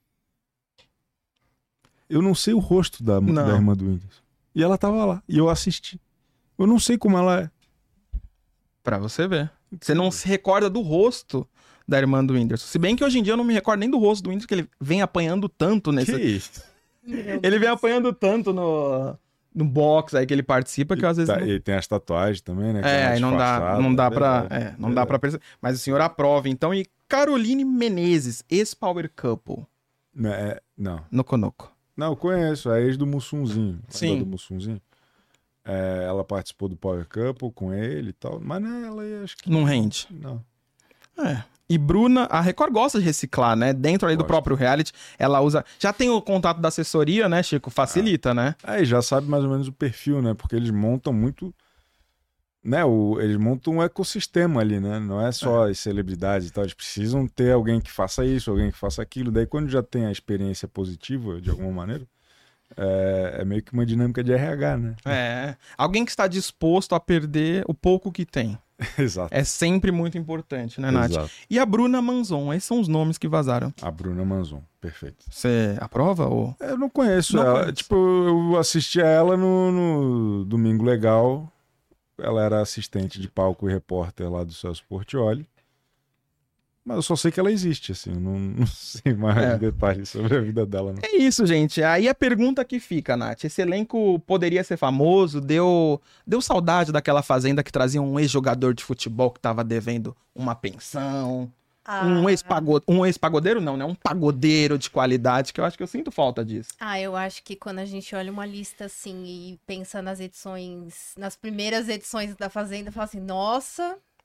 Eu não sei o rosto da irmã do Whindersson. E ela tava lá, e eu assisti. Eu não sei como ela é. Pra você ver. Você não se recorda do rosto da irmã do Whindersson. Se bem que hoje em dia eu não me recordo nem do rosto do Whindersson, que ele vem apanhando tanto nesse... Que isso? Ele vem apanhando tanto no box aí que ele participa, que eu, às vezes... não... E tem as tatuagens também, né? que É, mais aí não disfarçada, dá pra... verdade. não dá pra perceber. Mas o senhor aprova, então. E Caroline Menezes, ex-Power Couple, Não. no Conoco. Não, eu conheço, é a ex do Mussunzinho. Sim. Lembra do Mussunzinho? Ela participou do Power Couple com ele e tal, mas não, ela acho que... Não rende. Não. É. E Bruna, a Record gosta de reciclar, né? Dentro ali do Gosta. próprio reality, ela usa... Já tem o contato da assessoria, né, Chico? Facilita, né? Aí já sabe mais ou menos o perfil, né? Porque eles montam muito... Né? Eles montam um ecossistema ali, né? Não é só as celebridades e tal. Eles precisam ter alguém que faça isso, alguém que faça aquilo. Daí quando já tem a experiência positiva, de alguma maneira, é meio que uma dinâmica de RH, né? É. Alguém que está disposto a perder o pouco que tem. Exato. É sempre muito importante, né, Nath? Exato. E a Bruna Manzon, esses são os nomes que vazaram. A Bruna Manzon, perfeito. Você aprova ou... Eu não conheço Não ela. conheço. Tipo, eu assisti a ela no Domingo Legal. Ela era assistente de palco e repórter lá do Celso Portiolli. Mas eu só sei que ela existe, assim. Eu não sei mais detalhes sobre a vida dela, não. É isso, gente. Aí a pergunta que fica, Nath. Esse elenco poderia ser famoso? Deu saudade daquela fazenda que trazia um ex-jogador de futebol que tava devendo uma pensão? Um ex-pagodeiro não, né? Um pagodeiro de qualidade, que eu acho que eu sinto falta disso. eu acho que quando a gente olha uma lista assim e pensa nas edições, nas primeiras edições da Fazenda, fala assim, nossa,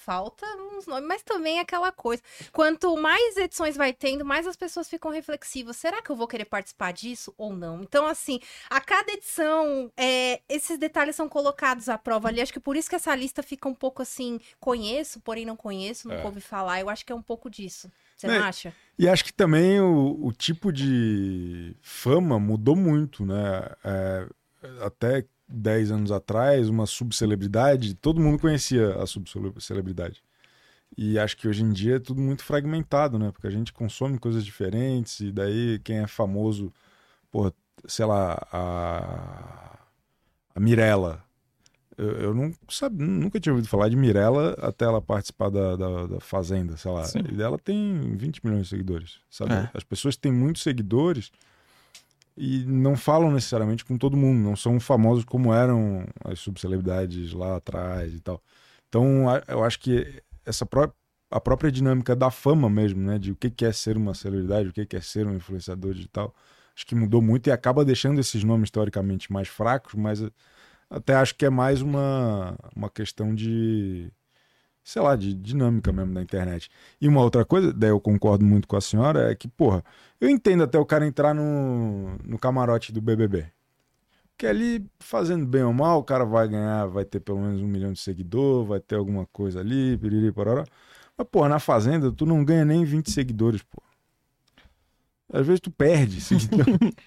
falta uns nomes, mas também é aquela coisa. Quanto mais edições vai tendo, mais as pessoas ficam reflexivas. Será que eu vou querer participar disso ou não? Então, assim, a cada edição, esses detalhes são colocados à prova ali. Acho que por isso que essa lista fica um pouco assim, conheço, porém não conheço, nunca ouvi falar. Eu acho que é um pouco disso. Você não acha? E acho que também o tipo de fama mudou muito, né? Até 10 anos atrás, uma subcelebridade, todo mundo conhecia a subcelebridade. E acho que hoje em dia é tudo muito fragmentado, né? Porque a gente consome coisas diferentes, e daí quem é famoso, porra, sei lá, a Mirella. Eu nunca tinha ouvido falar de Mirella até ela participar da Fazenda, sei lá. Sim. E ela tem 20 milhões de seguidores, sabe? As pessoas têm muitos seguidores e não falam necessariamente com todo mundo, não são famosos como eram as subcelebridades lá atrás e tal. Então, eu acho que a própria dinâmica da fama mesmo, né? De o que é ser uma celebridade, o que é ser um influenciador digital, acho que mudou muito e acaba deixando esses nomes teoricamente mais fracos, mas até acho que é mais uma questão de, sei lá, de dinâmica mesmo da internet. E uma outra coisa, daí eu concordo muito com a senhora, é que, porra, eu entendo até o cara entrar no camarote do BBB. Porque ali, fazendo bem ou mal, o cara vai ganhar, vai ter pelo menos 1 milhão de seguidores, vai ter alguma coisa ali, piriri, pororó. Mas, porra, na Fazenda, tu não ganha nem 20 seguidores, pô. Às vezes tu perde seguidor.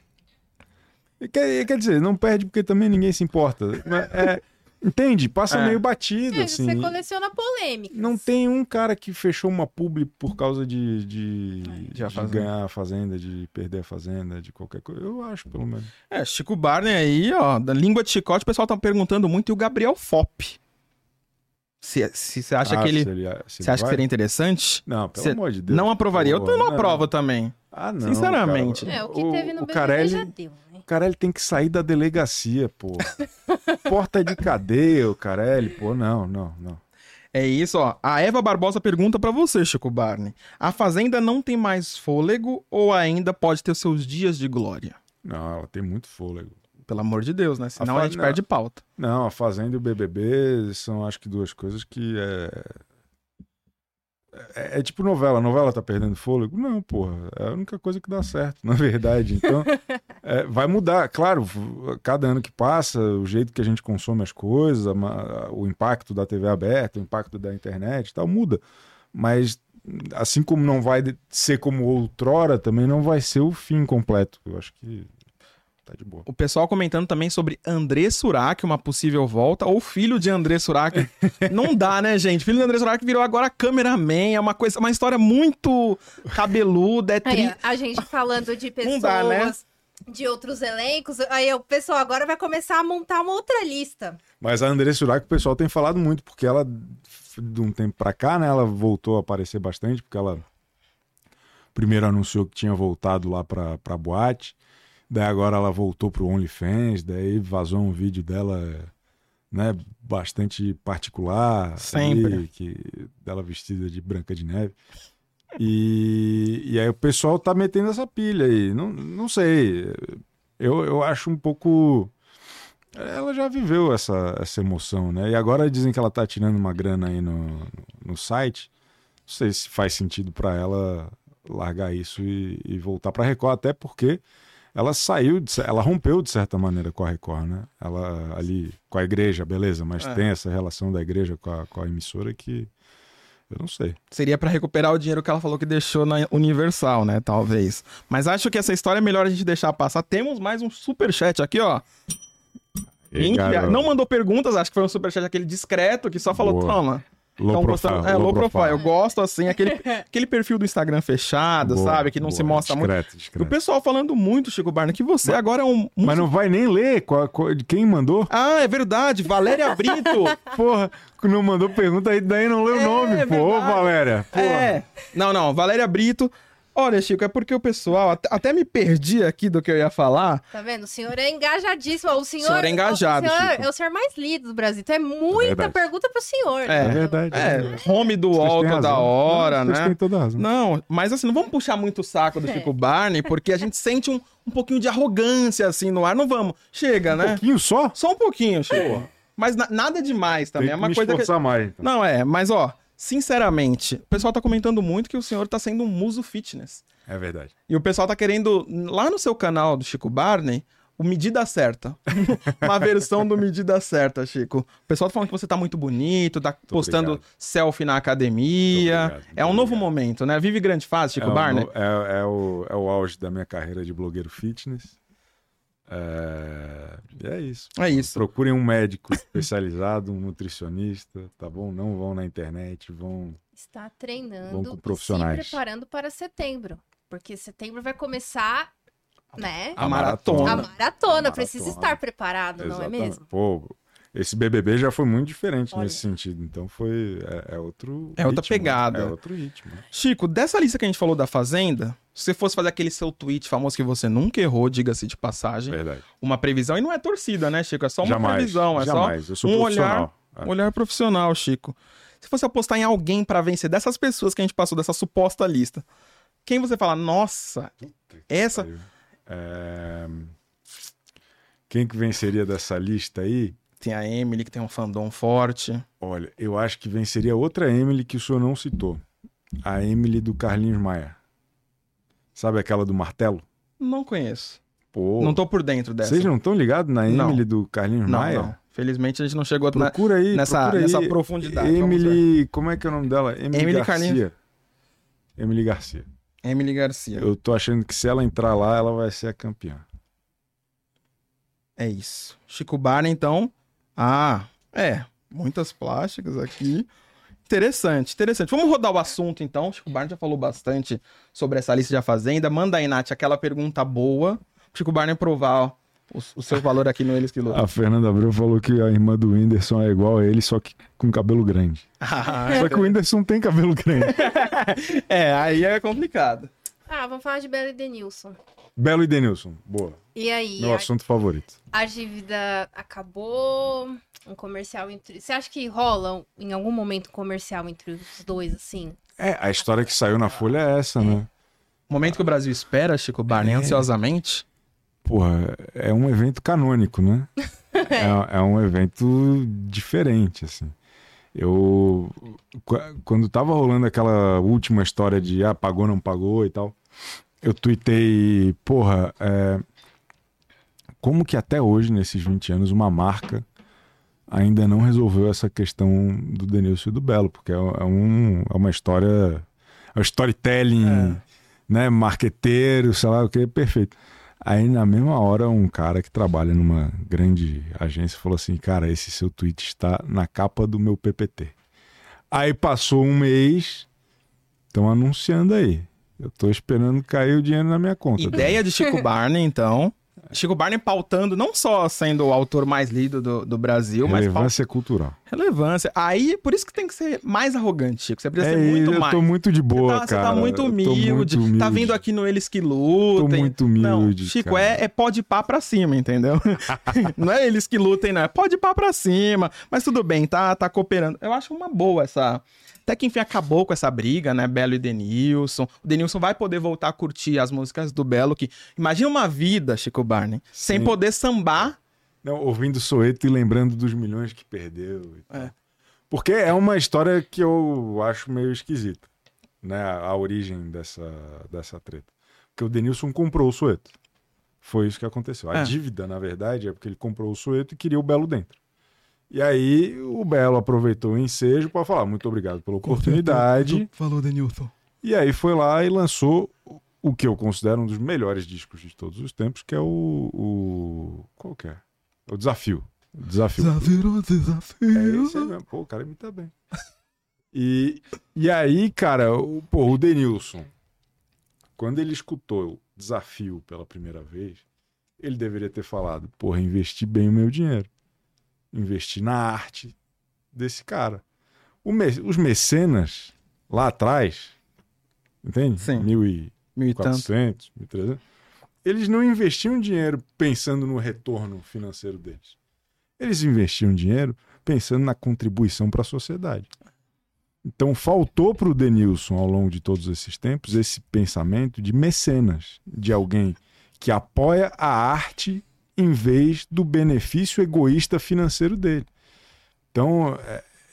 Quer dizer, não perde porque também ninguém se importa. Entende? Passa meio batido, assim. Você coleciona polêmica. Não tem um cara que fechou uma publi por causa de ganhar a Fazenda, de perder a Fazenda, de qualquer coisa. Eu acho, pelo menos. Chico Barney aí, ó, da língua de chicote, o pessoal tá perguntando muito, e o Gabriel Fop. Se você acha que ele... Você acha que seria interessante? Não, pelo amor de Deus. Não aprovaria. Eu não aprovo também. Ah, não. Sinceramente. Cara. O que teve no BBB Carelli, já deu, né? O Carelli tem que sair da delegacia, pô. Porta de cadeia, o Carelli, pô. Não. É isso, ó. A Eva Barbosa pergunta pra você, Chico Barney. A Fazenda não tem mais fôlego ou ainda pode ter os seus dias de glória? Não, ela tem muito fôlego. Pelo amor de Deus, né? Senão a gente perde pauta. Não, a Fazenda e o BBB são, acho que, duas coisas que é tipo novela. A novela tá perdendo fôlego? Não, porra. É a única coisa que dá certo, na verdade. Então, vai mudar. Claro, cada ano que passa, o jeito que a gente consome as coisas, o impacto da TV aberta, o impacto da internet e tal, muda. Mas, assim como não vai ser como outrora, também não vai ser o fim completo. Eu acho que tá de boa. O pessoal comentando também sobre André Surak, uma possível volta, ou filho de André Surak. Não dá, né, gente? Filho de André Surak virou agora cameraman, é uma história muito cabeluda, A gente falando de pessoas... Não dá, né? De outros elencos, aí o pessoal agora vai começar a montar uma outra lista. Mas a André Surak, o pessoal tem falado muito, porque ela, de um tempo pra cá, né, ela voltou a aparecer bastante, porque ela primeiro anunciou que tinha voltado lá pra boate, daí agora ela voltou pro OnlyFans, daí vazou um vídeo dela, né, bastante particular, sempre, dela vestida de Branca de Neve. E aí o pessoal tá metendo essa pilha aí. Não sei. Eu acho um pouco... Ela já viveu essa emoção, né? E agora dizem que ela tá tirando uma grana aí no site. Não sei se faz sentido pra ela largar isso e voltar pra Record, até porque ela ela rompeu de certa maneira com a Record, né? Ela ali com a igreja, beleza, mas tem essa relação da igreja com a emissora que eu não sei. Seria pra recuperar o dinheiro que ela falou que deixou na Universal, né? Talvez. Mas acho que essa história é melhor a gente deixar passar. Temos mais um superchat aqui, ó. Não mandou perguntas, acho que foi um superchat aquele discreto que só falou, toma. Low profile. Eu gosto assim, aquele perfil do Instagram fechado, sabe? Que não se mostra discreto. O pessoal falando muito, Chico Barney, que você agora é um... Mas não vai nem ler quem mandou? Ah, é verdade, Valéria Brito. Porra, não mandou pergunta aí, daí não leu o nome, pô, Valéria. Porra. Não, Valéria Brito. Olha, Chico, é porque o pessoal... Até me perdi aqui do que eu ia falar. Tá vendo? O senhor é engajadíssimo. O senhor é engajado, Chico. É o senhor mais lido do Brasil. Então é muita pergunta pro senhor. É verdade. Home do UOL toda hora, né? Vocês têm toda a razão. Não, mas assim, não vamos puxar muito o saco do Chico Barney, porque a gente sente um pouquinho de arrogância assim no ar. Não vamos. Chega, né? Um pouquinho só? Só um pouquinho, Chico. Mas nada demais também. Tem é uma que coisa esforçar mais. Então. Não, mas ó... sinceramente, o pessoal tá comentando muito que o senhor tá sendo um muso fitness. É verdade. E o pessoal tá querendo, lá no seu canal do Chico Barney, o Medida Certa. Uma versão do Medida Certa, Chico. O pessoal tá falando que você tá muito bonito, tá postando obrigado. Selfie na academia. Muito obrigado, É um novo momento, né? Vive grande fase, Chico Barney. É o auge da minha carreira de blogueiro fitness. É isso. É isso. Procurem um médico especializado, um nutricionista, tá bom? Não vão na internet, vão... Está treinando Vão com e profissionais. se preparando para setembro. Porque setembro vai começar, né? A maratona. A maratona. A Precisa maratona. estar preparado, não é Exatamente. mesmo? Pô, esse BBB já foi muito diferente Olha. nesse sentido. Então foi... É outro É outra ritmo, pegada. É outro ritmo. Chico, dessa lista que a gente falou da Fazenda, se você fosse fazer aquele seu tweet famoso que você nunca errou, diga-se de passagem, Verdade. uma previsão, e não é torcida, né, Chico? É só uma Jamais, previsão, é jamais. só Eu sou um profissional. olhar profissional, Chico. Se fosse apostar em alguém pra vencer dessas pessoas que a gente passou dessa suposta lista, quem você fala, nossa, essa... Quem que venceria dessa lista aí? Tem a Emily, que tem um fandom forte. Olha, eu acho que venceria outra Emily que o senhor não citou. A Emily do Carlinhos Maia. Sabe aquela do martelo? Não conheço. Pô, Não tô por dentro dessa. vocês não estão ligados na Não. Emily do Carlinhos Não, Maia? não. Felizmente a gente não chegou na... Procura aí, nessa profundidade. Emily, como é que é o nome dela? Emily Garcia. Carlinhos. Emily Garcia. Emily Garcia. Eu tô achando que se ela entrar lá, ela vai ser a campeã. É isso. Chico Barney, então. Muitas plásticas aqui. Interessante, interessante. Vamos rodar o assunto, então. Chico Barney já falou bastante sobre essa lista de A Fazenda. Manda aí, Nath, aquela pergunta boa. Chico Barney provar o seu valor aqui no Eles que Lutam. A Fernanda Abreu falou que a irmã do Whindersson é igual a ele, só que com cabelo grande. Só que o Whindersson tem cabelo grande. Aí é complicado. Vamos falar de Bela e Denilson. Belo e Denilson, boa. E aí, Meu assunto favorito. a dívida acabou? Um comercial entre... Você acha que rola em algum momento um comercial entre os dois, assim? A história que saiu na Folha é essa, né? Momento que o Brasil espera, Chico Barney, ansiosamente. Porra, é um evento canônico, né? é um evento diferente, assim. Quando tava rolando aquela última história de pagou, não pagou e tal, eu tuitei, como que até hoje, nesses 20 anos, uma marca ainda não resolveu essa questão do Denilson e do Belo, porque é uma história, é um storytelling, né, marqueteiro, sei lá o que, perfeito. Aí, na mesma hora, um cara que trabalha numa grande agência falou assim, cara, esse seu tweet está na capa do meu PPT. Aí passou um mês, estão anunciando aí. Eu tô esperando cair o dinheiro na minha conta. Ideia de Chico Barney, então. Chico Barney pautando, não só sendo o autor mais lido do Brasil, Relevância cultural. Relevância. Aí, por isso que tem que ser mais arrogante, Chico. Você precisa ser muito eu mais. tô muito de boa, Você cara. tá muito humilde. Tá vindo aqui no Eles que Lutem. Tô muito humilde, não, Chico, cara. é pode pá pra cima, entendeu? Não é Eles que Lutem, não. É pode pá pra cima. Mas tudo bem, tá cooperando. Eu acho uma boa essa... Até que, enfim, acabou com essa briga, né? Belo e Denilson. O Denilson vai poder voltar a curtir as músicas do Belo, que... Imagina uma vida, Chico Barney, sem poder sambar. Não, ouvindo Soweto e lembrando dos milhões que perdeu. E tal. Porque é uma história que eu acho meio esquisita, né? A origem dessa treta. Porque o Denilson comprou o Soweto. Foi isso que aconteceu. A dívida, na verdade, é porque ele comprou o Soweto e queria o Belo dentro. E aí o Belo aproveitou o ensejo para falar muito obrigado pela oportunidade. Falou, Denilson. E aí foi lá e lançou o que eu considero um dos melhores discos de todos os tempos, que é qual que é? O Desafio. Desafio. É esse aí mesmo. Pô, o cara imita bem. E aí, cara, o Denilson, quando ele escutou o Desafio pela primeira vez, ele deveria ter falado, porra, investi bem o meu dinheiro. Investir na arte desse cara. Os mecenas lá atrás, entende? Sim. 1.400, 1.300. Eles não investiam dinheiro pensando no retorno financeiro deles. Eles investiam dinheiro pensando na contribuição para a sociedade. Então faltou para o Denilson, ao longo de todos esses tempos, esse pensamento de mecenas, de alguém que apoia a arte em vez do benefício egoísta financeiro dele. Então,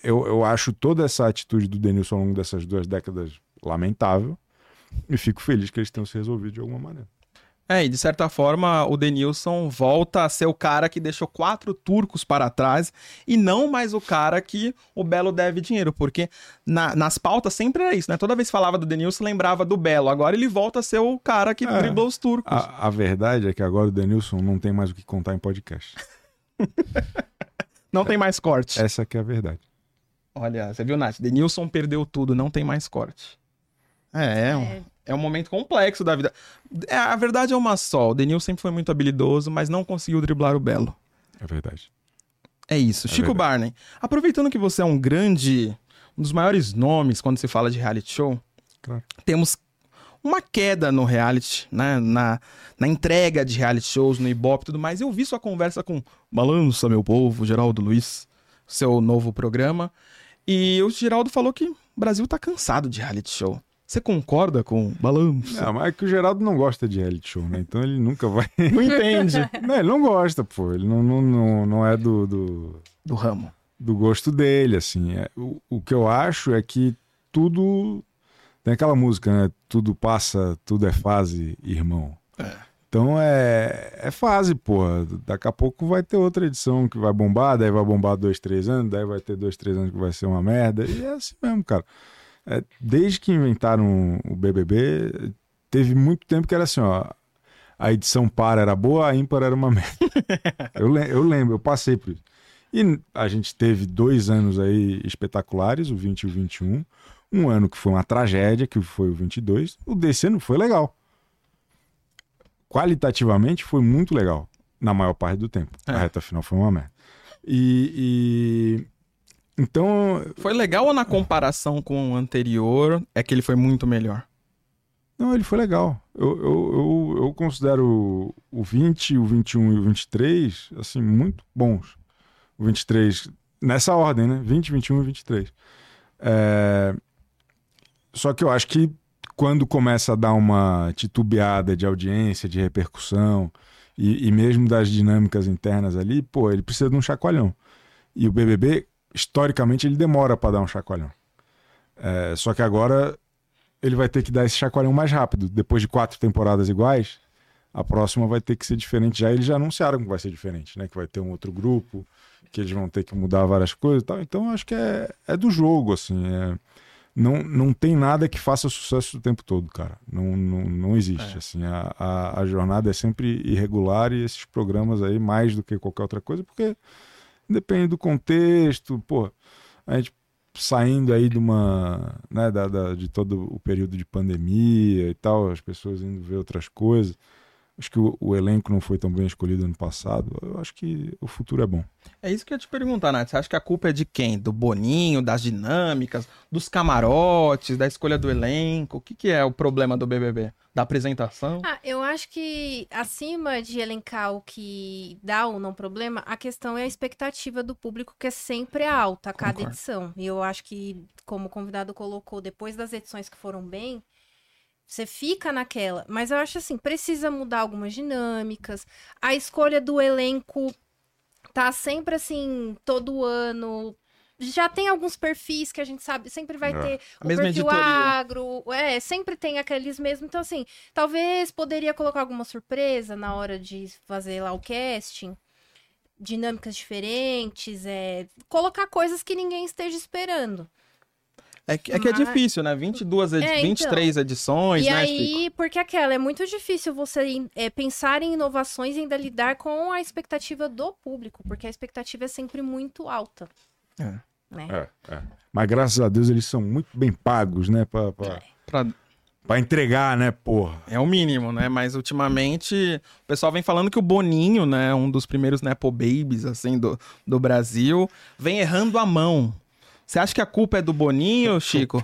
eu acho toda essa atitude do Denilson ao longo dessas 2 décadas lamentável e fico feliz que eles tenham se resolvido de alguma maneira. E de certa forma o Denilson volta a ser o cara que deixou 4 turcos para trás e não mais o cara que o Belo deve dinheiro, porque nas pautas sempre era isso, né? Toda vez que falava do Denilson, lembrava do Belo. Agora ele volta a ser o cara que driblou os turcos. A verdade é que agora o Denilson não tem mais o que contar em podcast. Não tem mais corte. Essa que é a verdade. Olha, você viu, Nath? Denilson perdeu tudo, não tem mais corte. É um momento complexo da vida. A verdade é uma só. O Denilson sempre foi muito habilidoso, mas não conseguiu driblar o Belo. É verdade. É isso. Chico verdade. Barney, aproveitando que você é um dos maiores nomes quando se fala de reality show, Claro. temos uma queda no reality, né? Na entrega de reality shows, no Ibope e tudo mais. Eu vi sua conversa com Balança, meu povo, Geraldo Luiz, seu novo programa. E o Geraldo falou que o Brasil tá cansado de reality show. Você concorda com Balança? Não, mas é que o Geraldo não gosta de reality show, né? Então ele nunca vai... Não entende. Não, ele não gosta, pô. Ele não é do ramo. Do gosto dele, assim. O que eu acho é que tudo... Tem aquela música, né? Tudo passa, tudo é fase, irmão. Então é fase, porra. Daqui a pouco vai ter outra edição que vai bombar, daí vai bombar 2, 3 anos, daí vai ter 2, 3 anos que vai ser uma merda. E é assim mesmo, cara. Desde que inventaram o BBB, teve muito tempo que era assim, ó. A edição par era boa, a ímpar era uma merda. Eu lembro, eu passei por isso. E a gente teve 2 anos aí espetaculares, o 20 e o 21. Um ano que foi uma tragédia, que foi o 22. O desse ano foi legal. Qualitativamente foi muito legal, na maior parte do tempo. A reta final foi uma merda. Então... Foi legal ou na comparação com o anterior é que ele foi muito melhor? Não, ele foi legal. Eu considero o 20, o 21 e o 23, assim, muito bons. O 23, nessa ordem, né? 20, 21 e 23. Só que eu acho que quando começa a dar uma titubeada de audiência, de repercussão, e mesmo das dinâmicas internas ali, pô, ele precisa de um chacoalhão. E o BBB, historicamente, ele demora para dar um chacoalhão. Só que agora ele vai ter que dar esse chacoalhão mais rápido. Depois de 4 temporadas iguais, a próxima vai ter que ser diferente. Eles já anunciaram que vai ser diferente, né? Que vai ter um outro grupo, que eles vão ter que mudar várias coisas e tal. Então, acho que é do jogo, assim. Não tem nada que faça sucesso o tempo todo, cara. Não existe. Assim, a jornada é sempre irregular e esses programas aí, mais do que qualquer outra coisa, porque depende do contexto. Pô, a gente saindo aí de de todo o período de pandemia e tal, as pessoas indo ver outras coisas. Acho que o elenco não foi tão bem escolhido ano passado. Eu acho que o futuro é bom. É isso que eu ia te perguntar, Nath. Você acha que a culpa é de quem? Do Boninho, das dinâmicas, dos camarotes, da escolha do elenco? O que é o problema do BBB? Da apresentação? Eu acho que acima de elencar o que dá ou não problema, a questão é a expectativa do público, que é sempre alta a cada edição. E eu acho que, como o convidado colocou, depois das edições que foram bem, você fica naquela. Mas eu acho assim, precisa mudar algumas dinâmicas. A escolha do elenco tá sempre assim, todo ano. Já tem alguns perfis que a gente sabe, sempre vai ter o perfil editoria. agro, sempre tem aqueles mesmos. Então, assim, talvez poderia colocar alguma surpresa na hora de fazer lá o casting, dinâmicas diferentes, colocar coisas que ninguém esteja esperando. É que é difícil, né? 23 edições, e né, aí, Chico? porque é muito difícil você pensar em inovações e ainda lidar com a expectativa do público, porque a expectativa é sempre muito alta. Né? Mas graças a Deus eles são muito bem pagos, né? Pra entregar, né, porra? É o mínimo, né? Mas ultimamente o pessoal vem falando que o Boninho, né? Um dos primeiros Nepo Babies, assim, do Brasil, vem errando a mão. Você acha que a culpa é do Boninho, Chico?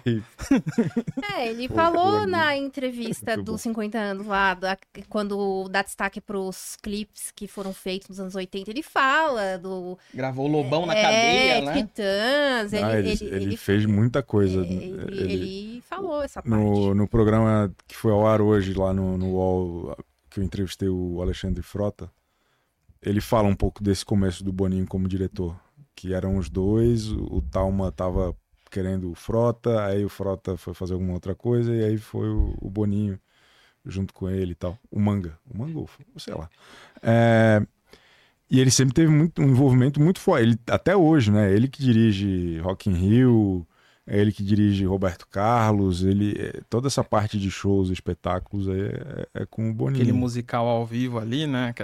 Ele falou na entrevista dos 50 anos lá, quando dá destaque pros clipes que foram feitos nos anos 80, ele fala do... Gravou o Lobão na cadeia, né? Titãs, ele fez muita coisa. Ele falou essa parte. No programa que foi ao ar hoje, lá no UOL, que eu entrevistei o Alexandre Frota, ele fala um pouco desse começo do Boninho como diretor. que eram os dois, o Thalma tava querendo o Frota, aí o Frota foi fazer alguma outra coisa, e aí foi o Boninho junto com ele e tal. O Manga, sei lá. E ele sempre teve um envolvimento muito forte. Ele, até hoje, né? Ele que dirige Rock in Rio, é ele que dirige Roberto Carlos, toda essa parte de shows, espetáculos é com o Boninho. Aquele musical ao vivo ali, né?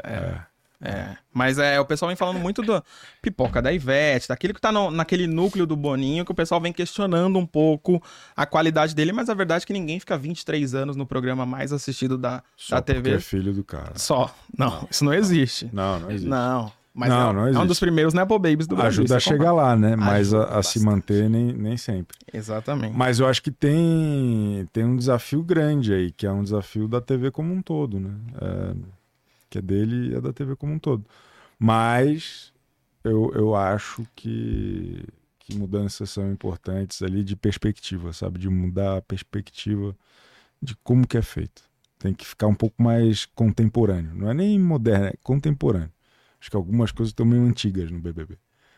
Mas o pessoal vem falando muito da Pipoca da Ivete, daquele que tá naquele núcleo do Boninho, que o pessoal vem questionando um pouco a qualidade dele, mas a verdade é que ninguém fica 23 anos no programa mais assistido da TV. É filho do cara. Só. Não, isso não existe. Não existe. Não. Mas não existe. É um dos primeiros Nepo Babies do Brasil. Ajuda a chegar lá, né? Mas a se manter nem sempre. Exatamente. Mas eu acho que tem um desafio grande aí, que é um desafio da TV como um todo, né? Que é dele e é da TV como um todo. Mas eu acho que mudanças são importantes ali de perspectiva, sabe? De mudar a perspectiva de como que é feito. Tem que ficar um pouco mais contemporâneo. Não é nem moderno, é contemporâneo. Acho que algumas coisas estão meio antigas no BBB.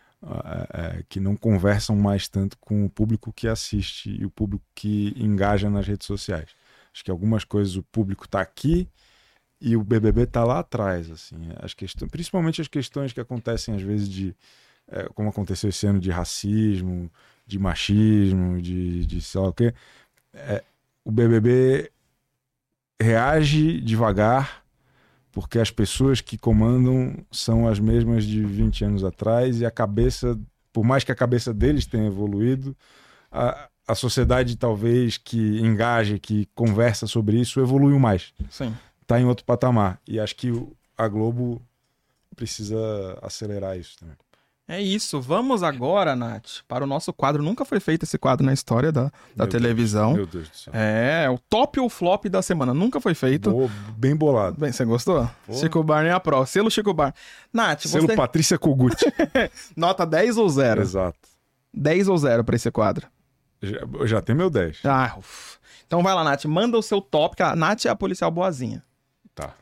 Que não conversam mais tanto com o público que assiste e o público que engaja nas redes sociais. Acho que algumas coisas o público está aqui e o BBB está lá atrás. Assim. Principalmente as questões que acontecem às vezes como aconteceu esse ano, de racismo, de machismo, de sei lá o quê. O BBB reage devagar, porque as pessoas que comandam são as mesmas de 20 anos atrás, e a cabeça, por mais que a cabeça deles tenha evoluído, a sociedade talvez que engaje, que conversa sobre isso, evoluiu mais. Sim. Está em outro patamar. E acho que a Globo precisa acelerar isso também. É isso. Vamos agora, Nath, para o nosso quadro. Nunca foi feito esse quadro na história da televisão. Meu Deus do céu. O top ou flop da semana. Nunca foi feito. Bem bolado. Bem, você gostou? Pô. Chico Barney aprova. Selo Chico Barney. Nath, Selo Patrícia Kogut. Nota 10 ou 0? Exato. 10 ou 0 para esse quadro? Já tem meu 10. Então vai lá, Nath. Manda o seu top, que a Nath é a policial boazinha. Tá.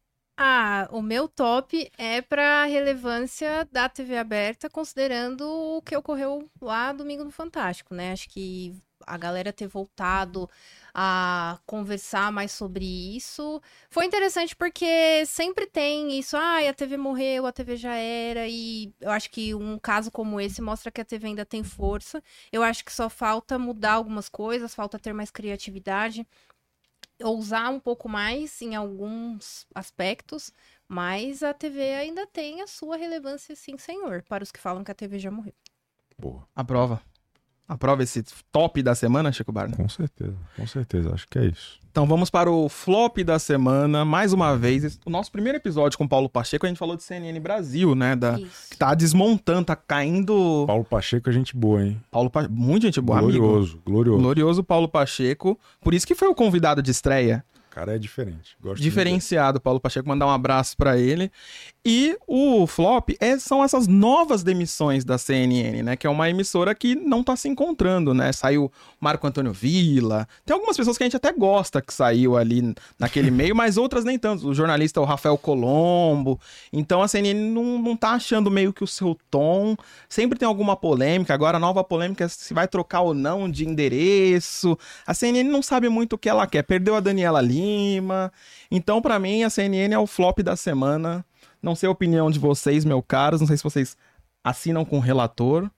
O meu top é para relevância da TV aberta, considerando o que ocorreu lá domingo no Fantástico, né? Acho que a galera ter voltado a conversar mais sobre isso foi interessante, porque sempre tem isso, a TV morreu, a TV já era, e eu acho que um caso como esse mostra que a TV ainda tem força. Eu acho que só falta mudar algumas coisas, falta ter mais criatividade, ousar um pouco mais em alguns aspectos, mas a TV ainda tem a sua relevância, sim, senhor, para os que falam que a TV já morreu. Boa. Aprova esse top da semana, Chico Barney? Com certeza, acho que é isso. Então vamos para o flop da semana, mais uma vez. O nosso primeiro episódio com o Paulo Pacheco, a gente falou de CNN Brasil, né? Que tá desmontando, tá caindo... Paulo Pacheco é gente boa, hein? Muita gente boa, glorioso. Glorioso Paulo Pacheco. Por isso que foi o convidado de estreia. O cara é diferente. Diferenciado, Paulo Pacheco, mandar um abraço pra ele. E o flop são essas novas demissões da CNN, né? Que é uma emissora que não tá se encontrando, né? Saiu Marco Antônio Villa. Tem algumas pessoas que a gente até gosta que saiu ali naquele meio, mas outras nem tanto. O jornalista, o Rafael Colombo. Então a CNN não tá achando meio que o seu tom. Sempre tem alguma polêmica. Agora a nova polêmica é se vai trocar ou não de endereço. A CNN não sabe muito o que ela quer. Perdeu a Daniela Lima. Então, pra mim, a CNN é o flop da semana. Não sei a opinião de vocês, meus caros. Não sei se vocês assinam com o relator.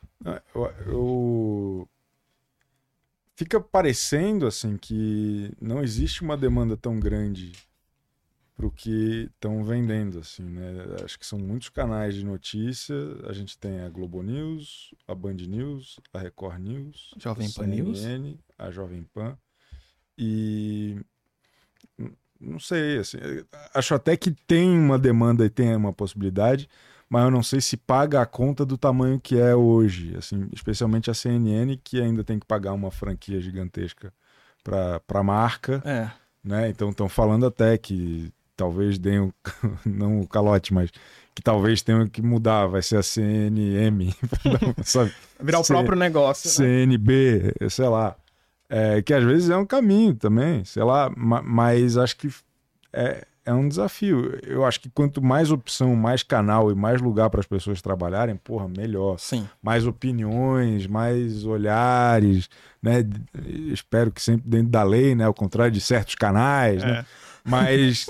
Fica parecendo assim que não existe uma demanda tão grande pro que estão vendendo, assim, né? Acho que são muitos canais de notícia. A gente tem a Globo News, a Band News, a Record News, Jovem Pan CNN, News, a Jovem Pan. E não sei, assim, acho até que tem uma demanda e tem uma possibilidade, mas eu não sei se paga a conta do tamanho que é hoje, assim, especialmente a CNN, que ainda tem que pagar uma franquia gigantesca para a marca, né? Então estão falando até que talvez deem não o calote, mas que talvez tenham que mudar, vai ser a CNM, sabe? Virar o próprio negócio, né? CNB, sei lá. Que às vezes é um caminho também, sei lá, mas acho que é um desafio. Eu acho que quanto mais opção, mais canal e mais lugar para as pessoas trabalharem, porra, melhor. Sim. Mais opiniões, mais olhares, né? Espero que sempre dentro da lei, né? Ao contrário de certos canais, né? Mas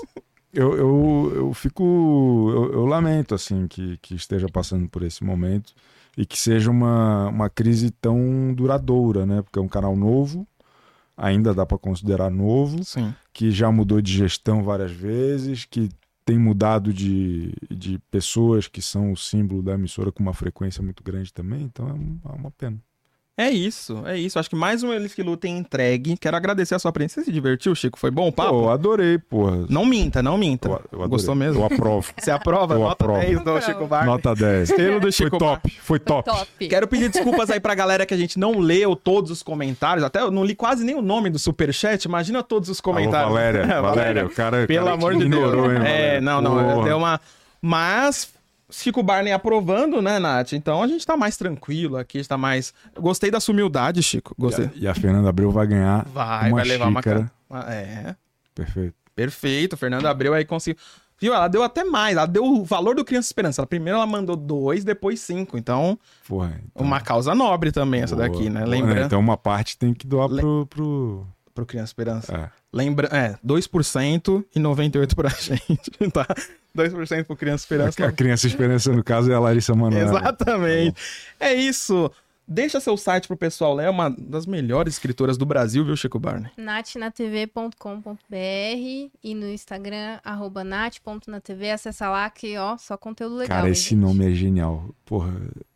eu lamento, assim, que esteja passando por esse momento e que seja uma crise tão duradoura, né? Porque é um canal novo, ainda dá para considerar novo, Sim. que já mudou de gestão várias vezes, que tem mudado de pessoas que são o símbolo da emissora com uma frequência muito grande também, então é uma pena. É isso. Acho que mais um Eles que Lutem entregue. Quero agradecer a sua presença. Você se divertiu, Chico? Foi bom o papo? Pô, eu adorei, porra. Não minta. Eu adorei. Gostou mesmo? Eu aprovo. Você aprova? Eu Nota aprovo. 10 do Chico Barney. Nota 10. Selo do Chico Foi top. Quero pedir desculpas aí pra galera que a gente não leu todos os comentários. Até eu não li quase nem o nome do superchat. Imagina todos os comentários. Alô, Valéria, o cara Pelo amor de Deus. ignorou, hein, Valéria? Não. Deu uma... Mas... Chico Barney aprovando, né, Nath? Então a gente tá mais tranquilo aqui, a gente tá mais... Eu gostei da sua humildade, Chico. Gostei. E a Fernanda Abreu vai ganhar Vai levar xícara. É. Perfeito. Perfeito. Fernanda Abreu aí conseguiu... Viu? Ela deu até mais. Ela deu o valor do Criança Esperança. Primeiro ela mandou 2, depois 5. Então, Porra, então... uma causa nobre também essa daqui, né? Lembra... Então uma parte tem que doar pro... Pro Criança Esperança. É. Lembra... 2% e 98% pra gente, tá? 2% pro Criança Esperança. A Criança Esperança, no caso, é a Larissa Manoela. Exatamente. É isso. Deixa seu site pro pessoal ler. É uma das melhores escritoras do Brasil, viu, Chico Barney? natnatv.com.br e no Instagram, @nat.natv. Acessa lá que, ó, só conteúdo legal. Cara, hein, esse gente? nome é genial. Porra,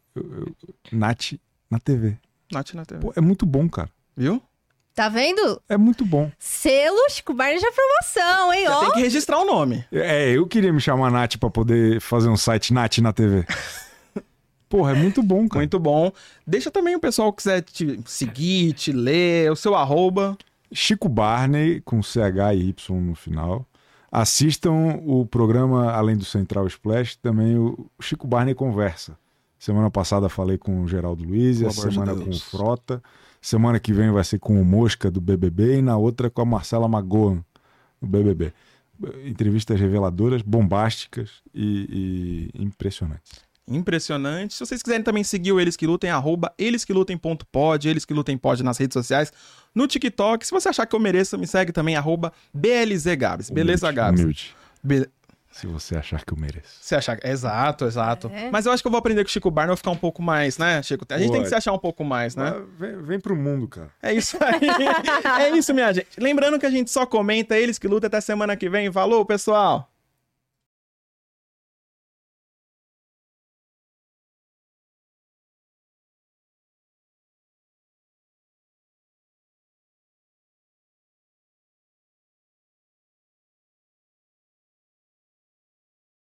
Nath na TV. Nath na TV. Pô, é muito bom, cara. Viu? Tá vendo? É muito bom. Selo Chico Barney de aprovação, hein, ó. Tem que registrar o nome. Eu queria me chamar Nath pra poder fazer um site Nath na TV. Porra, é muito bom, cara. Muito bom. Deixa também o pessoal que quiser te seguir, te ler, o seu @. Chico Barney, com CH e Y no final. Assistam o programa, além do Central Splash, também o Chico Barney Conversa. Semana passada falei com o Geraldo Luiz, essa semana com o Frota. Semana que vem vai ser com o Mosca do BBB e na outra com a Marcela Magoan do BBB. Entrevistas reveladoras, bombásticas e impressionantes. Impressionante. Se vocês quiserem também seguir o Eles Que Lutem, @elesquelutem.pod, Eles Que Lutem Pod nas redes sociais, no TikTok. Se você achar que eu mereço, me segue também, @BLZGabs. Beleza, Gabs? Humilde. Se você achar que eu mereço. Você achar... Exato. É. Mas eu acho que eu vou aprender com o Chico Barney, eu vou ficar um pouco mais, né, Chico? A gente tem que se achar um pouco mais, né? Vem pro mundo, cara. É isso aí. É isso, minha gente. Lembrando que a gente só comenta Eles Que Lutam até semana que vem. Falou, pessoal!